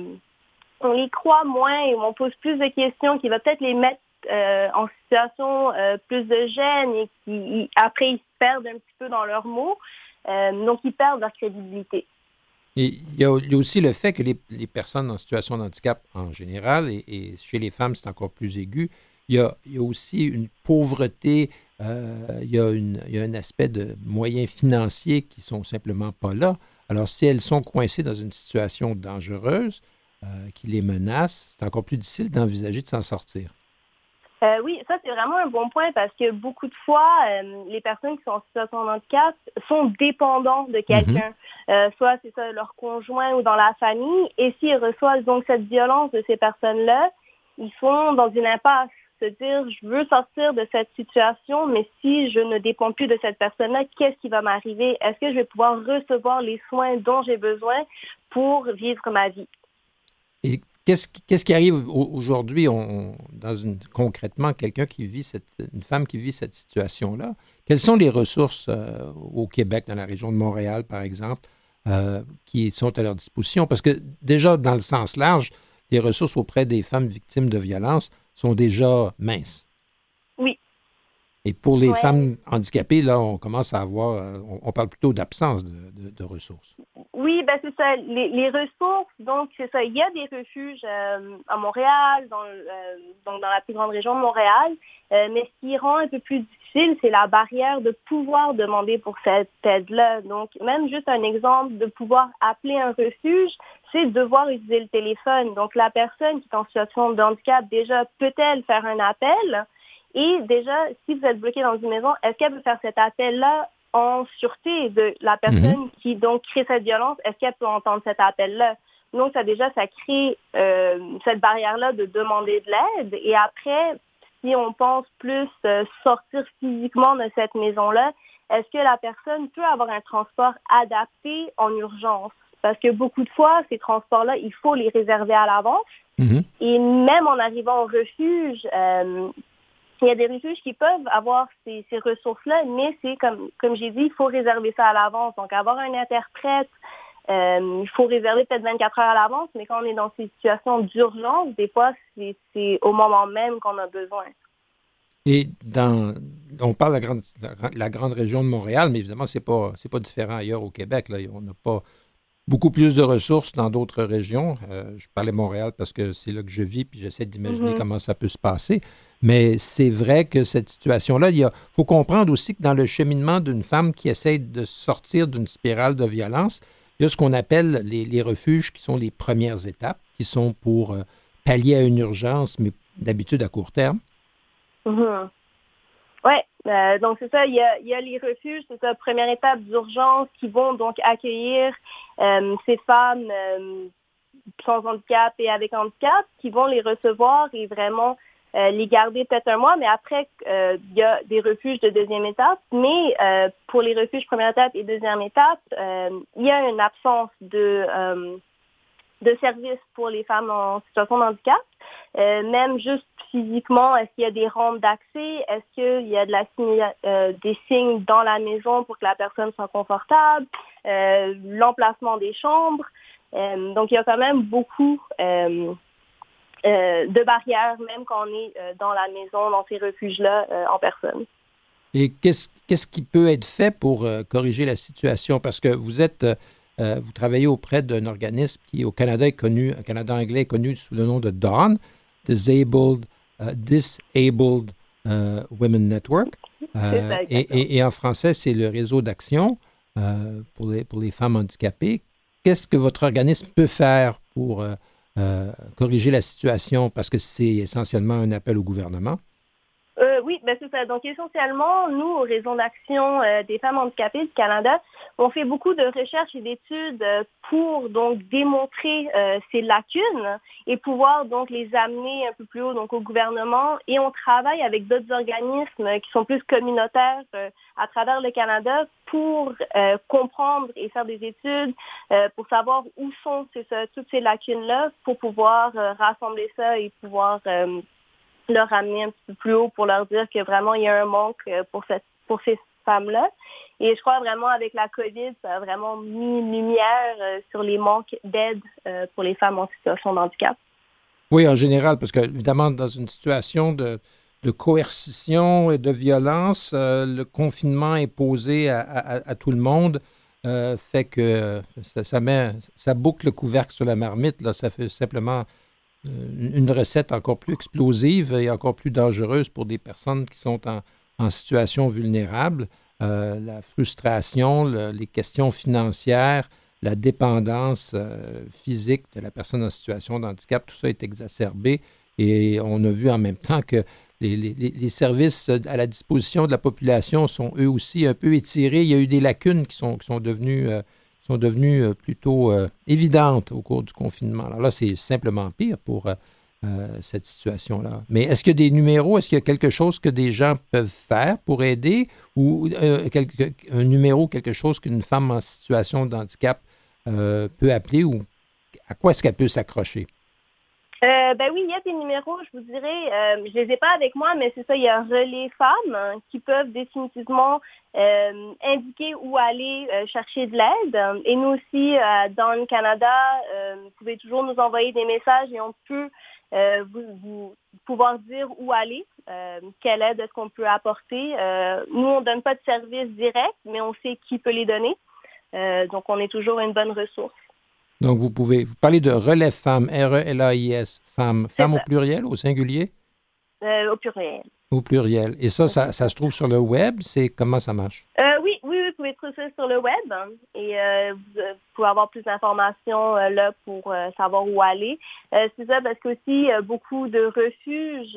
on les croit moins et on pose plus de questions qui va peut-être les mettre euh, en situation euh, plus de gêne et qui, après, ils se perdent un petit peu dans leurs mots. Euh, donc, ils perdent leur crédibilité. Et il y, a, il y a aussi le fait que les, les personnes en situation de handicap en général, et, et chez les femmes, c'est encore plus aigu, il y a, il y a aussi une pauvreté, euh, il, y a une, il y a un aspect de moyens financiers qui ne sont simplement pas là. Alors, si elles sont coincées dans une situation dangereuse euh, qui les menace, c'est encore plus difficile d'envisager de s'en sortir. Euh, oui, ça, c'est vraiment un bon point parce que beaucoup de fois, euh, les personnes qui sont en situation de handicap sont dépendantes de quelqu'un. Mm-hmm. Euh, soit c'est ça, leur conjoint ou dans la famille. Et s'ils reçoivent donc cette violence de ces personnes-là, ils sont dans une impasse. Se dire, je veux sortir de cette situation, mais si je ne dépends plus de cette personne-là, qu'est-ce qui va m'arriver? Est-ce que je vais pouvoir recevoir les soins dont j'ai besoin pour vivre ma vie? Et Qu'est-ce, qu'est-ce qui arrive aujourd'hui, on, dans une, concrètement, quelqu'un qui vit cette, une femme qui vit cette situation-là? Quelles sont les ressources euh, au Québec, dans la région de Montréal, par exemple, euh, qui sont à leur disposition? Parce que déjà, dans le sens large, les ressources auprès des femmes victimes de violences sont déjà minces. Oui. Et pour les ouais. femmes handicapées, là, on commence à avoir, on, on parle plutôt d'absence de, de, de ressources. Oui, ben c'est ça. Les, les ressources, donc c'est ça. Il y a des refuges euh, à Montréal, dans, euh, donc dans la plus grande région de Montréal. Euh, mais ce qui rend un peu plus difficile, c'est la barrière de pouvoir demander pour cette aide-là. Donc, même juste un exemple de pouvoir appeler un refuge, c'est devoir utiliser le téléphone. Donc, la personne qui est en situation de handicap, déjà, peut-elle faire un appel? Et déjà, si vous êtes bloqué dans une maison, est-ce qu'elle peut faire cet appel-là en sûreté de la personne mmh. qui donc crée cette violence? Est-ce qu'elle peut entendre cet appel-là? Donc, ça déjà, ça crée euh, cette barrière-là de demander de l'aide. Et après, si on pense plus euh, sortir physiquement de cette maison-là, est-ce que la personne peut avoir un transport adapté en urgence? Parce que beaucoup de fois, ces transports-là, il faut les réserver à l'avance. Mmh. Et même en arrivant au refuge, euh, il y a des refuges qui peuvent avoir ces, ces ressources-là, mais c'est comme, comme j'ai dit, il faut réserver ça à l'avance. Donc, avoir un interprète, euh, il faut réserver peut-être vingt-quatre heures à l'avance, mais quand on est dans ces situations d'urgence, des fois, c'est, c'est au moment même qu'on a besoin. Et dans, on parle de la grande, la, la grande région de Montréal, mais évidemment, c'est pas, c'est pas différent ailleurs au Québec. Là. On n'a pas beaucoup plus de ressources dans d'autres régions. Euh, je parlais de Montréal parce que c'est là que je vis, puis j'essaie d'imaginer mm-hmm. comment ça peut se passer. Mais c'est vrai que cette situation-là, il faut comprendre aussi que dans le cheminement d'une femme qui essaie de sortir d'une spirale de violence, il y a ce qu'on appelle les, les refuges qui sont les premières étapes, qui sont pour euh, pallier à une urgence, mais d'habitude à court terme. Mm-hmm. Oui, euh, donc c'est ça, il y a, il y a les refuges, c'est ça, première étape d'urgence qui vont donc accueillir euh, ces femmes euh, sans handicap et avec handicap, qui vont les recevoir et vraiment euh, les garder peut-être un mois, mais après, euh, il y a des refuges de deuxième étape. Mais euh, pour les refuges première étape et deuxième étape, euh, il y a une absence de, euh, de services pour les femmes en situation de handicap. Euh, même juste physiquement, est-ce qu'il y a des rampes d'accès? Est-ce qu'il y a de la signa- euh, des signes dans la maison pour que la personne soit confortable? Euh, l'emplacement des chambres. Euh, donc, il y a quand même beaucoup euh, euh, de barrières, même quand on est euh, dans la maison, dans ces refuges-là, euh, en personne. Et qu'est-ce, qu'est-ce qui peut être fait pour euh, corriger la situation? Parce que vous êtes, euh, vous travaillez auprès d'un organisme qui, au Canada, est connu, au Canada anglais, est connu sous le nom de D A W N, Disabled, uh, Disabled uh, Women Network. Euh, ça, et, et, et en français, c'est le réseau d'action euh, pour, les, pour les femmes handicapées. Qu'est-ce que votre organisme peut faire pour euh, euh, corriger la situation? Parce que c'est essentiellement un appel au gouvernement. Euh, oui, ben c'est ça. Donc, essentiellement, nous, au Réseau d'action euh, des femmes handicapées du Canada, on fait beaucoup de recherches et d'études euh, pour donc démontrer euh, ces lacunes et pouvoir donc les amener un peu plus haut donc au gouvernement. Et on travaille avec d'autres organismes qui sont plus communautaires euh, à travers le Canada pour euh, comprendre et faire des études euh, pour savoir où sont c'est ça, toutes ces lacunes-là pour pouvoir euh, rassembler ça et pouvoir euh, leur ramener un petit peu plus haut pour leur dire que vraiment il y a un manque pour cette pour ces femmes-là. Et je crois vraiment avec la COVID, ça a vraiment mis une lumière euh, sur les manques d'aide euh, pour les femmes en situation de handicap. Oui, en général, parce que évidemment, dans une situation de, de coercition et de violence, euh, le confinement imposé à, à, à tout le monde euh, fait que ça, ça, met, ça boucle le couvercle sur la marmite. Là, ça fait simplement une recette encore plus explosive et encore plus dangereuse pour des personnes qui sont en, en situation vulnérable. Euh, la frustration, le, les questions financières, la dépendance euh, physique de la personne en situation de handicap, tout ça est exacerbé. Et on a vu en même temps que les, les, les services à la disposition de la population sont eux aussi un peu étirés. Il y a eu des lacunes qui sont, qui sont devenues... Euh, sont devenues plutôt euh, évidentes au cours du confinement. Alors là, c'est simplement pire pour euh, euh, cette situation-là. Mais est-ce qu'il y a des numéros? Est-ce qu'il y a quelque chose que des gens peuvent faire pour aider? Ou euh, quelque, un numéro, quelque chose qu'une femme en situation de handicap euh, peut appeler? Ou à quoi est-ce qu'elle peut s'accrocher? Euh, ben oui, il y a des numéros, je vous dirais, euh, je les ai pas avec moi, mais c'est ça, il y a un relais femmes hein, qui peuvent définitivement euh, indiquer où aller euh, chercher de l'aide. Et nous aussi, euh, dans le Canada, euh, vous pouvez toujours nous envoyer des messages et on peut euh, vous, vous pouvoir dire où aller, euh, quelle aide est-ce qu'on peut apporter. Euh, nous, on donne pas de service direct, mais on sait qui peut les donner. Euh, donc, on est toujours une bonne ressource. Donc, vous pouvez, vous parlez de relais femmes, R E L A I S, femmes, femmes au pluriel, au singulier? Euh, au pluriel. Au pluriel. Et ça, ça, ça se trouve sur le web? C'est comment ça marche? Euh, oui, oui, oui, vous pouvez trouver ça sur le web et euh, vous, vous pouvez avoir plus d'informations euh, là pour euh, savoir où aller. Euh, c'est ça parce qu'aussi, euh, beaucoup de refuges,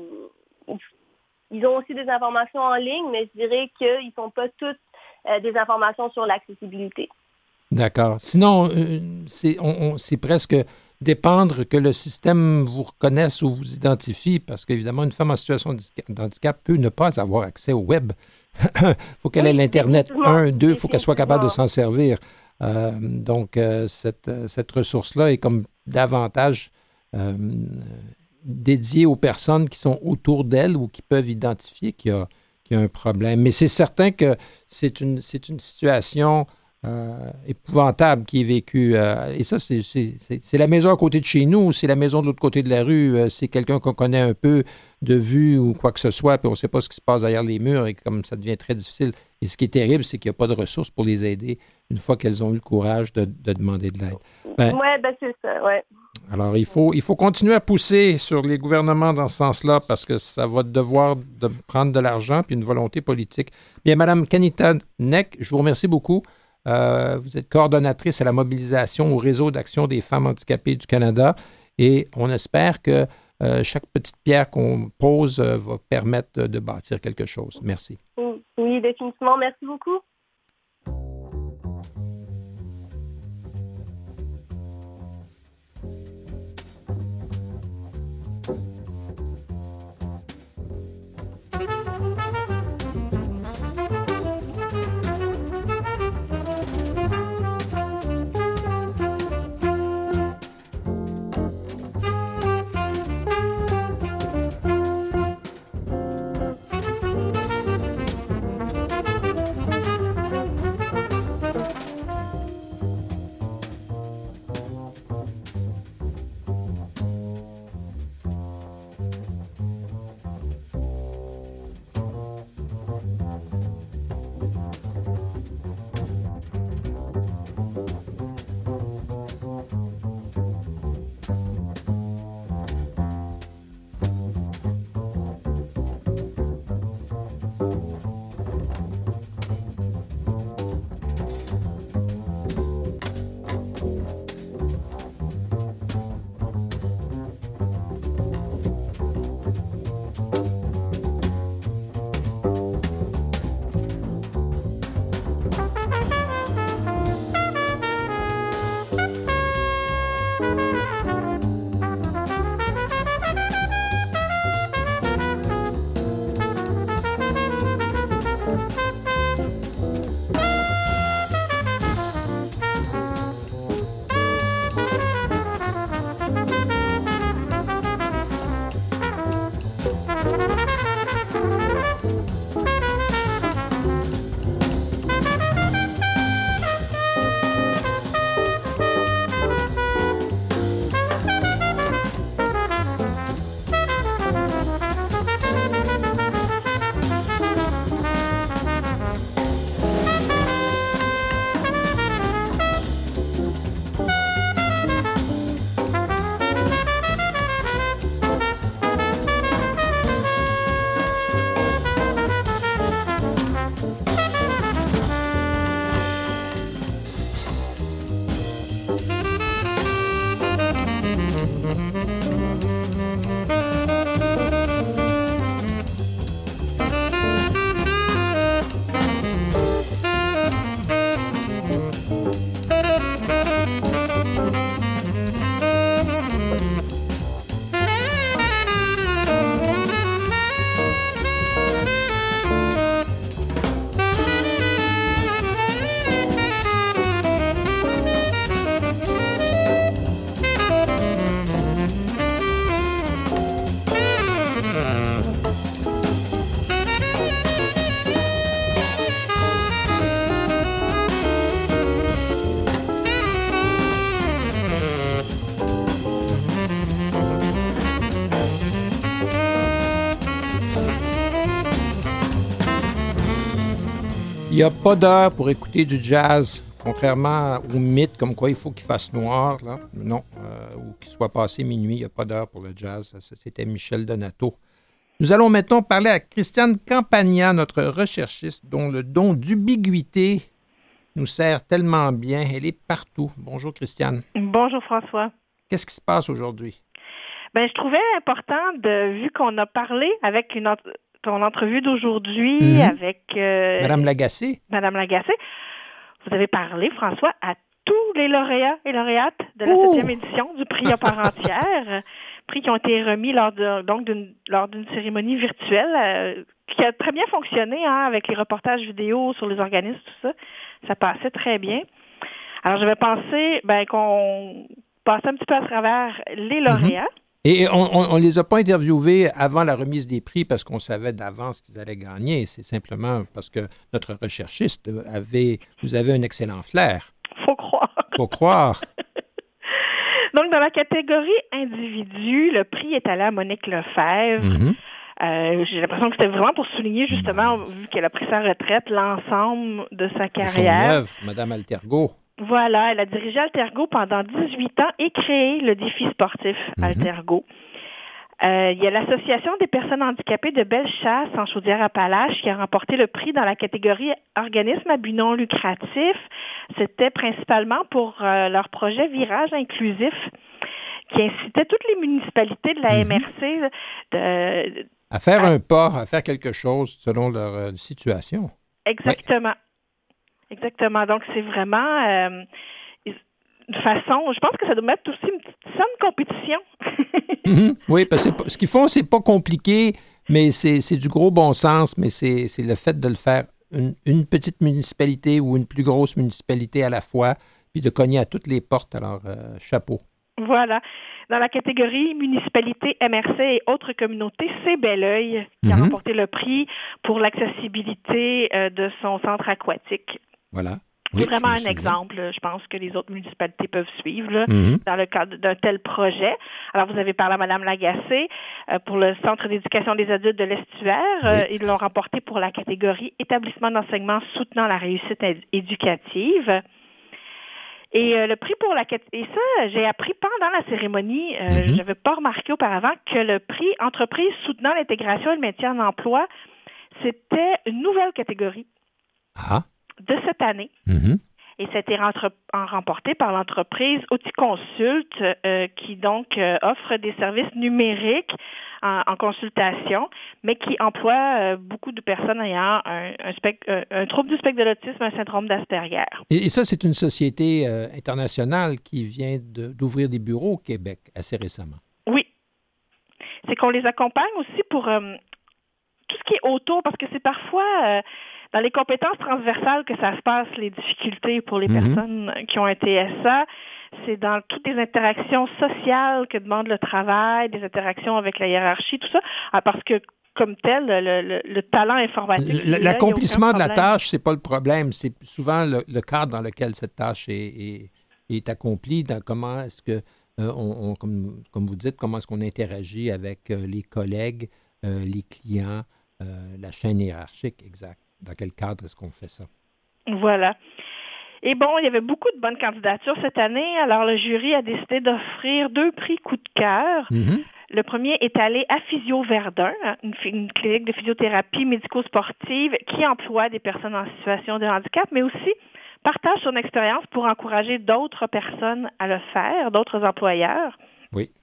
euh, ils ont aussi des informations en ligne, mais je dirais qu'ils ne sont pas toutes euh, des informations sur l'accessibilité. D'accord. Sinon, euh, c'est, on, on, c'est presque dépendre que le système vous reconnaisse ou vous identifie, parce qu'évidemment, une femme en situation de handicap peut ne pas avoir accès au web. Il faut qu'elle oui, ait l'Internet. Un, deux, il faut qu'elle soit capable de s'en servir. Euh, donc, euh, cette, cette ressource-là est comme davantage euh, dédiée aux personnes qui sont autour d'elle ou qui peuvent identifier qu'il y a, qu'il y a un problème. Mais c'est certain que c'est une, c'est une situation... Euh, épouvantable qui est vécu. Euh, et ça, c'est, c'est, c'est, c'est la maison à côté de chez nous, c'est la maison de l'autre côté de la rue, euh, c'est quelqu'un qu'on connaît un peu de vue ou quoi que ce soit, puis on ne sait pas ce qui se passe derrière les murs et comme ça devient très difficile. Et ce qui est terrible, c'est qu'il n'y a pas de ressources pour les aider une fois qu'elles ont eu le courage de, de demander de l'aide. Ben, oui, ben c'est ça, oui. Alors, il faut, il faut continuer à pousser sur les gouvernements dans ce sens-là parce que ça va devoir de prendre de l'argent puis une volonté politique. Bien, Mme Kanita Neck, je vous remercie beaucoup. Euh, vous êtes coordonnatrice à la mobilisation au Réseau d'action des femmes handicapées du Canada et on espère que euh, chaque petite pierre qu'on pose euh, va permettre de, de bâtir quelque chose. Merci. Oui, oui, définitivement. Merci beaucoup. Il n'y a pas d'heure pour écouter du jazz, contrairement au mythe comme quoi il faut qu'il fasse noir, là. Non, euh, ou qu'il soit passé minuit, il n'y a pas d'heure pour le jazz. Ça, c'était Michel Donato. Nous allons maintenant parler à Christiane Campagna, notre recherchiste, dont le don d'ubiquité nous sert tellement bien. Elle est partout. Bonjour Christiane. Bonjour François. Qu'est-ce qui se passe aujourd'hui? Ben, je trouvais important, de, vu qu'on a parlé avec une autre... ton entrevue d'aujourd'hui mmh. avec... Euh, Madame Lagacé. Madame Lagacé. Vous avez parlé, François, à tous les lauréats et lauréates de la oh! septième édition du prix à part entière. Prix qui ont été remis lors de, donc d'une, lors d'une cérémonie virtuelle euh, qui a très bien fonctionné hein, avec les reportages vidéo sur les organismes, tout ça. Ça passait très bien. Alors, j'avais pensé ben, qu'on passait un petit peu à travers les lauréats. Mmh. Et on ne les a pas interviewés avant la remise des prix parce qu'on savait d'avance qu'ils allaient gagner. C'est simplement parce que notre recherchiste avait, vous avez un excellent flair. Faut croire. Faut croire. Donc, dans la catégorie individu, le prix est allé à Monique Lefebvre. Mm-hmm. Euh, j'ai l'impression que c'était vraiment pour souligner, justement, mmh. vu qu'elle a pris sa retraite, l'ensemble de sa carrière. Son œuvre, Madame Altergo. Voilà, elle a dirigé Altergo pendant dix-huit ans et créé le défi sportif mm-hmm. Altergo. Euh, il y a l'Association des personnes handicapées de Bellechasse en Chaudière-Appalaches qui a remporté le prix dans la catégorie organisme à but non lucratif. C'était principalement pour euh, leur projet Virage inclusif qui incitait toutes les municipalités de la mm-hmm. M R C de, à faire à, un pas, à faire quelque chose selon leur euh, situation. Exactement. Oui. Exactement. Donc, c'est vraiment euh, une façon... Je pense que ça doit mettre aussi une petite saine compétition. mm-hmm. Oui, parce que pas, ce qu'ils font, c'est pas compliqué, mais c'est, c'est du gros bon sens, mais c'est, c'est le fait de le faire une, une petite municipalité ou une plus grosse municipalité à la fois, puis de cogner à toutes les portes. Alors, euh, chapeau. Voilà. Dans la catégorie municipalité, M R C et autres communautés, c'est Belleuil qui mm-hmm. a remporté le prix pour l'accessibilité euh, de son centre aquatique. Voilà. C'est oui, vraiment je un exemple, je pense, que les autres municipalités peuvent suivre là, mm-hmm. dans le cadre d'un tel projet. Alors, vous avez parlé à Mme Lagacé euh, pour le Centre d'éducation des adultes de l'Estuaire. Oui. Euh, ils l'ont remporté pour la catégorie établissement d'enseignement soutenant la réussite éducative. Et euh, le prix pour la... Et ça, j'ai appris pendant la cérémonie, euh, mm-hmm. je n'avais pas remarqué auparavant, que le prix entreprise soutenant l'intégration et le maintien en emploi, c'était une nouvelle catégorie ah. de cette année. Mm-hmm. Et ça a été rentre... remporté par l'entreprise Outil-Consult, euh, qui donc euh, offre des services numériques en, en consultation, mais qui emploie euh, beaucoup de personnes ayant un, un, spec... un, un trouble du spectre de l'autisme, un syndrome d'Asperger. Et, et ça, c'est une société euh, internationale qui vient de, d'ouvrir des bureaux au Québec assez récemment. Oui. C'est qu'on les accompagne aussi pour euh, tout ce qui est autour, parce que c'est parfois... Euh, dans les compétences transversales que ça se passe, les difficultés pour les mm-hmm. personnes qui ont un T S A, c'est dans toutes les interactions sociales que demande le travail, des interactions avec la hiérarchie, tout ça, parce que comme tel, le, le, le talent informatique... Le, l'accomplissement de la tâche, c'est pas le problème, c'est souvent le, le cadre dans lequel cette tâche est, est, est accomplie, dans comment est-ce que, euh, on, on, comme, comme vous dites, comment est-ce qu'on interagit avec euh, les collègues, euh, les clients, euh, la chaîne hiérarchique, exact. Dans quel cadre est-ce qu'on fait ça? Voilà. Et bon, il y avait beaucoup de bonnes candidatures cette année. Alors, le jury a décidé d'offrir deux prix coup de cœur. Mm-hmm. Le premier est allé à Physio Verdun, une, une clinique de physiothérapie médico-sportive qui emploie des personnes en situation de handicap, mais aussi partage son expérience pour encourager d'autres personnes à le faire, d'autres employeurs. Oui.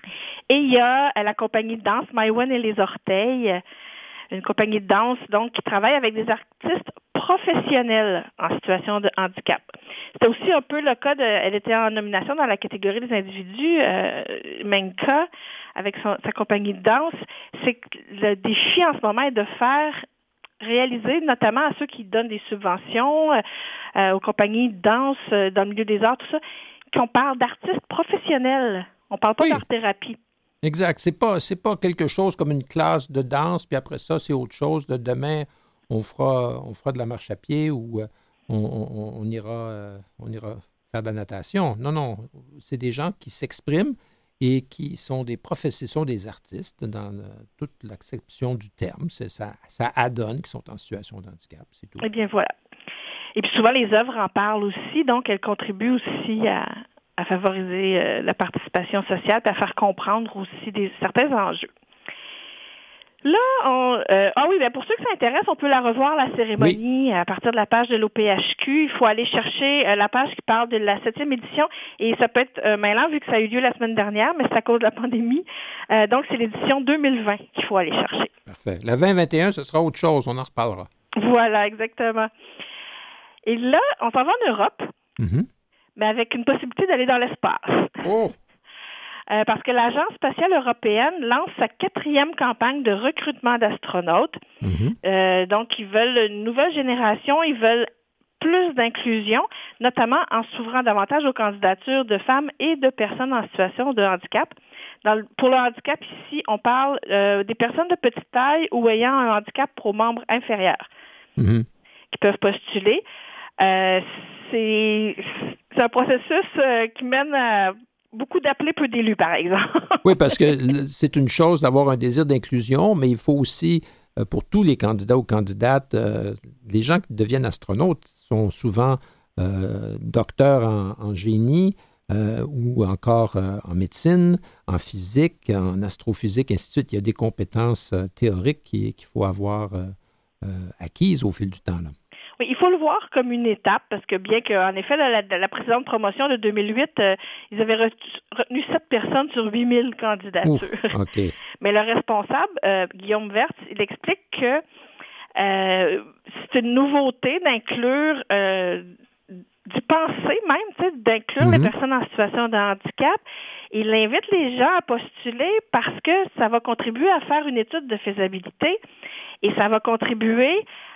Et il y a la compagnie de danse Maïwen et les Orteils, une compagnie de danse donc qui travaille avec des artistes professionnels en situation de handicap. C'était aussi un peu le cas de, elle était en nomination dans la catégorie des individus, euh, Menka, avec son, sa compagnie de danse. C'est que le défi en ce moment est de faire réaliser, notamment à ceux qui donnent des subventions euh, aux compagnies de danse euh, dans le milieu des arts, tout ça, qu'on parle d'artistes professionnels. On parle pas oui. d'art-thérapie. Exact. C'est pas, c'est pas quelque chose comme une classe de danse, puis après ça, c'est autre chose. De demain, on fera, on fera de la marche à pied ou euh, on, on, on, ira, euh, on ira faire de la natation. Non, non. C'est des gens qui s'expriment et qui sont des professeurs, sont des artistes dans le, toute l'acception du terme. C'est, ça, ça adonne qui sont en situation de handicap, c'est tout. Eh bien, voilà. Et puis souvent, les œuvres en parlent aussi, donc elles contribuent aussi à, à favoriser euh, la participation sociale et à faire comprendre aussi des, certains enjeux. Là, on, euh, ah oui, bien pour ceux que ça intéresse, on peut la revoir, la cérémonie, oui. à partir de la page de l'O P H Q. Il faut aller chercher euh, la page qui parle de la septième édition et ça peut être euh, mêlant vu que ça a eu lieu la semaine dernière, mais c'est à cause de la pandémie. Euh, donc, c'est l'édition deux mille vingt qu'il faut aller chercher. Parfait. La vingt vingt et un, ce sera autre chose, on en reparlera. Voilà, exactement. Et là, on s'en va en Europe, mm-hmm. mais avec une possibilité d'aller dans l'espace. Oh! Euh, parce que l'Agence spatiale européenne lance sa quatrième campagne de recrutement d'astronautes. Mm-hmm. Euh, donc, ils veulent une nouvelle génération, ils veulent plus d'inclusion, notamment en s'ouvrant davantage aux candidatures de femmes et de personnes en situation de handicap. Dans le, pour le handicap, ici, on parle euh, des personnes de petite taille ou ayant un handicap aux membres inférieurs mm-hmm. qui peuvent postuler. Euh, c'est, c'est un processus euh, qui mène à beaucoup d'appelés, peu d'élus, par exemple. Oui, parce que c'est une chose d'avoir un désir d'inclusion, mais il faut aussi, pour tous les candidats ou candidates, euh, les gens qui deviennent astronautes sont souvent euh, docteurs en, en génie euh, ou encore euh, en médecine, en physique, en astrophysique, ainsi de suite. Il y a des compétences euh, théoriques qui, qu'il faut avoir euh, euh, acquises au fil du temps, là. Oui, il faut le voir comme une étape, parce que bien qu'en effet, la, la, la précédente promotion de deux mille huit, euh, ils avaient retenu sept personnes sur huit mille candidatures. Ouf, okay. Mais le responsable, euh, Guillaume Verts, il explique que euh, c'est une nouveauté d'inclure, euh, du penser même, tu sais, d'inclure mm-hmm. les personnes en situation de handicap. Il invite les gens à postuler parce que ça va contribuer à faire une étude de faisabilité et ça va contribuer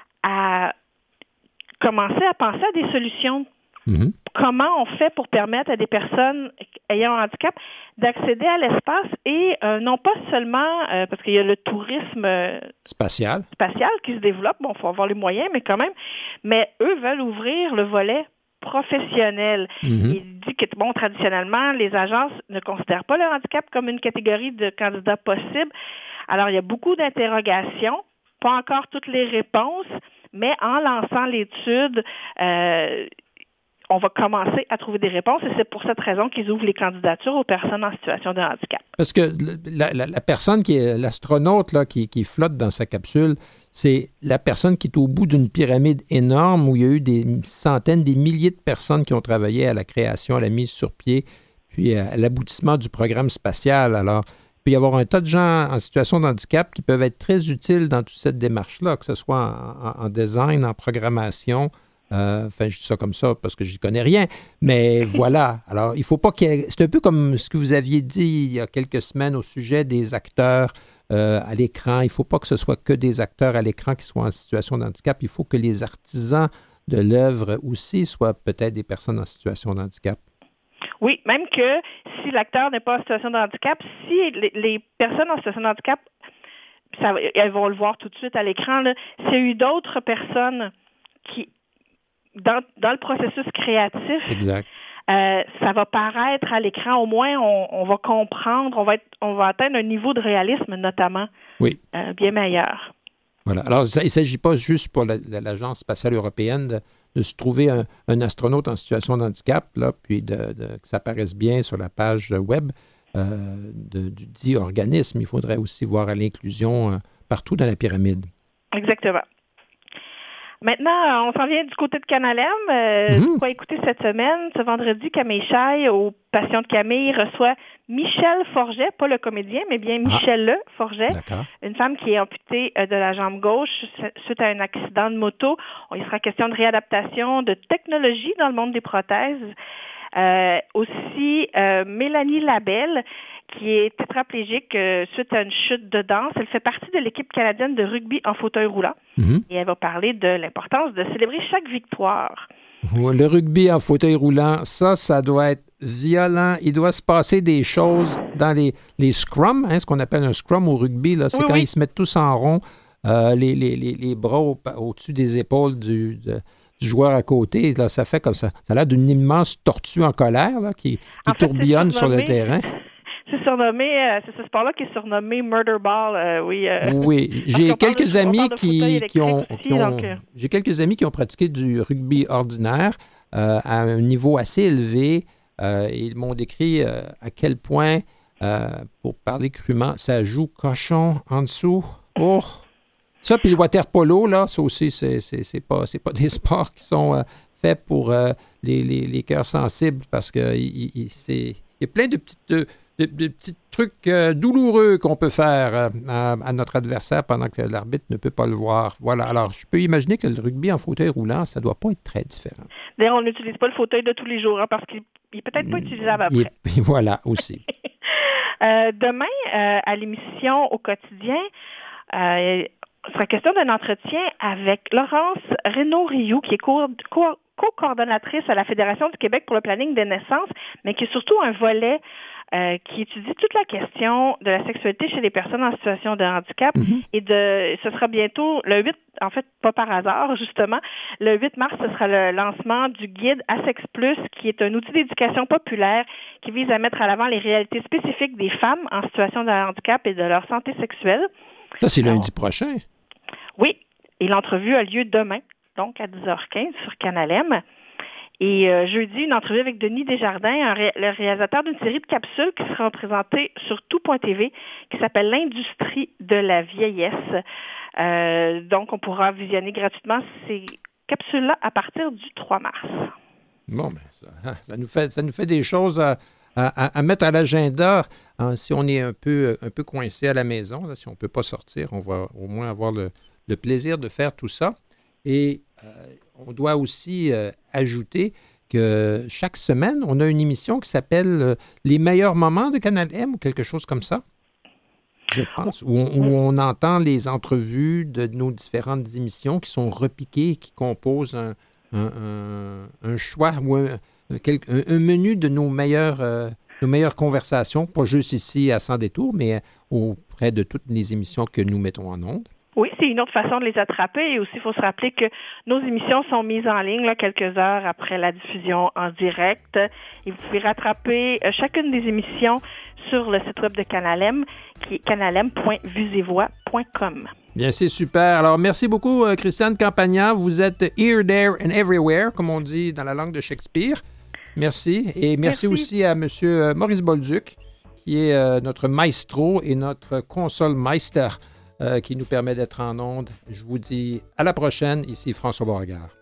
à commencer à penser à des solutions. Mm-hmm. Comment on fait pour permettre à des personnes ayant un handicap d'accéder à l'espace et euh, non pas seulement, euh, parce qu'il y a le tourisme euh, spatial. spatial qui se développe, bon, il faut avoir les moyens, mais quand même, mais eux veulent ouvrir le volet professionnel. Mm-hmm. Il dit que, bon, traditionnellement, les agences ne considèrent pas le handicap comme une catégorie de candidats possible. Alors, il y a beaucoup d'interrogations, pas encore toutes les réponses, mais en lançant l'étude, euh, on va commencer à trouver des réponses et c'est pour cette raison qu'ils ouvrent les candidatures aux personnes en situation de handicap. Parce que la, la, la personne qui est l'astronaute là, qui, qui flotte dans sa capsule, c'est la personne qui est au bout d'une pyramide énorme où il y a eu des centaines, des milliers de personnes qui ont travaillé à la création, à la mise sur pied, puis à l'aboutissement du programme spatial. Alors, il peut y avoir un tas de gens en situation de handicap qui peuvent être très utiles dans toute cette démarche-là, que ce soit en, en, en design, en programmation. Euh, enfin, je dis ça comme ça parce que je n'y connais rien, mais voilà. Alors, il ne faut pas qu'il y ait... C'est un peu comme ce que vous aviez dit il y a quelques semaines au sujet des acteurs euh, à l'écran. Il ne faut pas que ce soit que des acteurs à l'écran qui soient en situation de handicap. Il faut que les artisans de l'œuvre aussi soient peut-être des personnes en situation de handicap. Oui, même que si l'acteur n'est pas en situation de handicap, si les, les personnes en situation de handicap, ça, elles vont le voir tout de suite à l'écran, là, s'il y a eu d'autres personnes qui, dans, dans le processus créatif, exact. Euh, ça va paraître à l'écran, au moins on, on va comprendre, on va, être, on va atteindre un niveau de réalisme notamment oui. euh, bien meilleur. Voilà. Alors, ça, il ne s'agit pas juste pour la, la, l'Agence spatiale européenne de, de se trouver un, un astronaute en situation de handicap, là, puis de, de, que ça apparaisse bien sur la page web euh, de, du dit organisme. Il faudrait aussi voir à l'inclusion euh, partout dans la pyramide. Exactement. Maintenant, on s'en vient du côté de Canalem. Euh, mm-hmm. Quoi écouter cette semaine? Ce vendredi, Camille Chaille, au Passion de Camille, reçoit Michel Forget, pas le comédien, mais bien Michel ah. Forget, D'accord. une femme qui est amputée de la jambe gauche suite à un accident de moto. Il sera question de réadaptation, de technologie dans le monde des prothèses. Euh, aussi, euh, Mélanie Labelle, qui est tétraplégique euh, suite à une chute de danse. Elle fait partie de l'équipe canadienne de rugby en fauteuil roulant. Mm-hmm. Et elle va parler de l'importance de célébrer chaque victoire. Le rugby en fauteuil roulant, ça, ça doit être violent. Il doit se passer des choses dans les, les scrums, hein, ce qu'on appelle un scrum au rugby. Là, c'est oui, quand oui. ils se mettent tous en rond, euh, les, les, les, les bras au, au-dessus des épaules du... De, du joueur à côté, là, ça fait comme ça. Ça a l'air d'une immense tortue en colère là, qui, qui en fait, tourbillonne sur le terrain. C'est surnommé, euh, c'est ce sport-là qui est surnommé Murder Ball, euh, oui. Euh, oui, j'ai quelques amis qui, qui ont, aussi, qui ont donc, euh... j'ai quelques amis qui ont pratiqué du rugby ordinaire euh, à un niveau assez élevé. Euh, ils m'ont décrit euh, à quel point, euh, pour parler crûment, ça joue cochon en dessous. Oh! Ça, puis le water polo, là, ça aussi, c'est, c'est, c'est, pas, c'est pas des sports qui sont euh, faits pour euh, les, les, les cœurs sensibles parce qu'il il, il, il y a plein de, petites, de, de, de petits trucs euh, douloureux qu'on peut faire euh, à, à notre adversaire pendant que l'arbitre ne peut pas le voir. Voilà. Alors, je peux imaginer que le rugby en fauteuil roulant, ça ne doit pas être très différent. D'ailleurs, on n'utilise pas le fauteuil de tous les jours hein, parce qu'il n'est peut-être pas utilisable après. Et, et voilà, aussi. euh, demain, euh, à l'émission Au quotidien, euh, il sera question d'un entretien avec Laurence Reynaud-Rioux, qui est co- co- co-coordonnatrice à la Fédération du Québec pour le planning des naissances, mais qui est surtout un volet euh, qui étudie toute la question de la sexualité chez les personnes en situation de handicap. Mm-hmm. Et de, ce sera bientôt le huit, en fait, pas par hasard, justement, le huit mars, ce sera le lancement du guide Asex Plus, qui est un outil d'éducation populaire qui vise à mettre à l'avant les réalités spécifiques des femmes en situation de handicap et de leur santé sexuelle. Ça, c'est lundi Alors, prochain. Oui, et l'entrevue a lieu demain, donc à dix heures quinze sur Canalem. Et euh, jeudi, une entrevue avec Denis Desjardins, ré- le réalisateur d'une série de capsules qui sera présentée sur tout point t v, qui s'appelle L'industrie de la vieillesse. Euh, donc, on pourra visionner gratuitement ces capsules-là à partir du trois mars. Bon, bien, ça, ça, nous fait, ça nous fait des choses à, à, à mettre à l'agenda. Hein, si on est un peu, un peu coincé à la maison, là, si on ne peut pas sortir, on va au moins avoir le, le plaisir de faire tout ça. Et euh, on doit aussi euh, ajouter que chaque semaine, on a une émission qui s'appelle euh, « Les meilleurs moments de Canal M » ou quelque chose comme ça, je pense, où on, où on entend les entrevues de nos différentes émissions qui sont repiquées, qui composent un, un, un, un choix ou un, un, un menu de nos meilleurs... Euh, nos meilleures conversations, pas juste ici à Sans détour, mais auprès de toutes les émissions que nous mettons en ondes. Oui, c'est une autre façon de les attraper. Et aussi, il faut se rappeler que nos émissions sont mises en ligne là, quelques heures après la diffusion en direct. Et vous pouvez rattraper euh, chacune des émissions sur le site web de Canalem, qui est canalem point vusevoix point com. Bien, c'est super. Alors, merci beaucoup, euh, Christiane Campagna. Vous êtes here, there and everywhere, comme on dit dans la langue de Shakespeare. Merci. Et merci, merci aussi à M. Maurice Bolduc, qui est euh, notre maestro et notre console meister, euh, qui nous permet d'être en ondes. Je vous dis à la prochaine. Ici François Beauregard.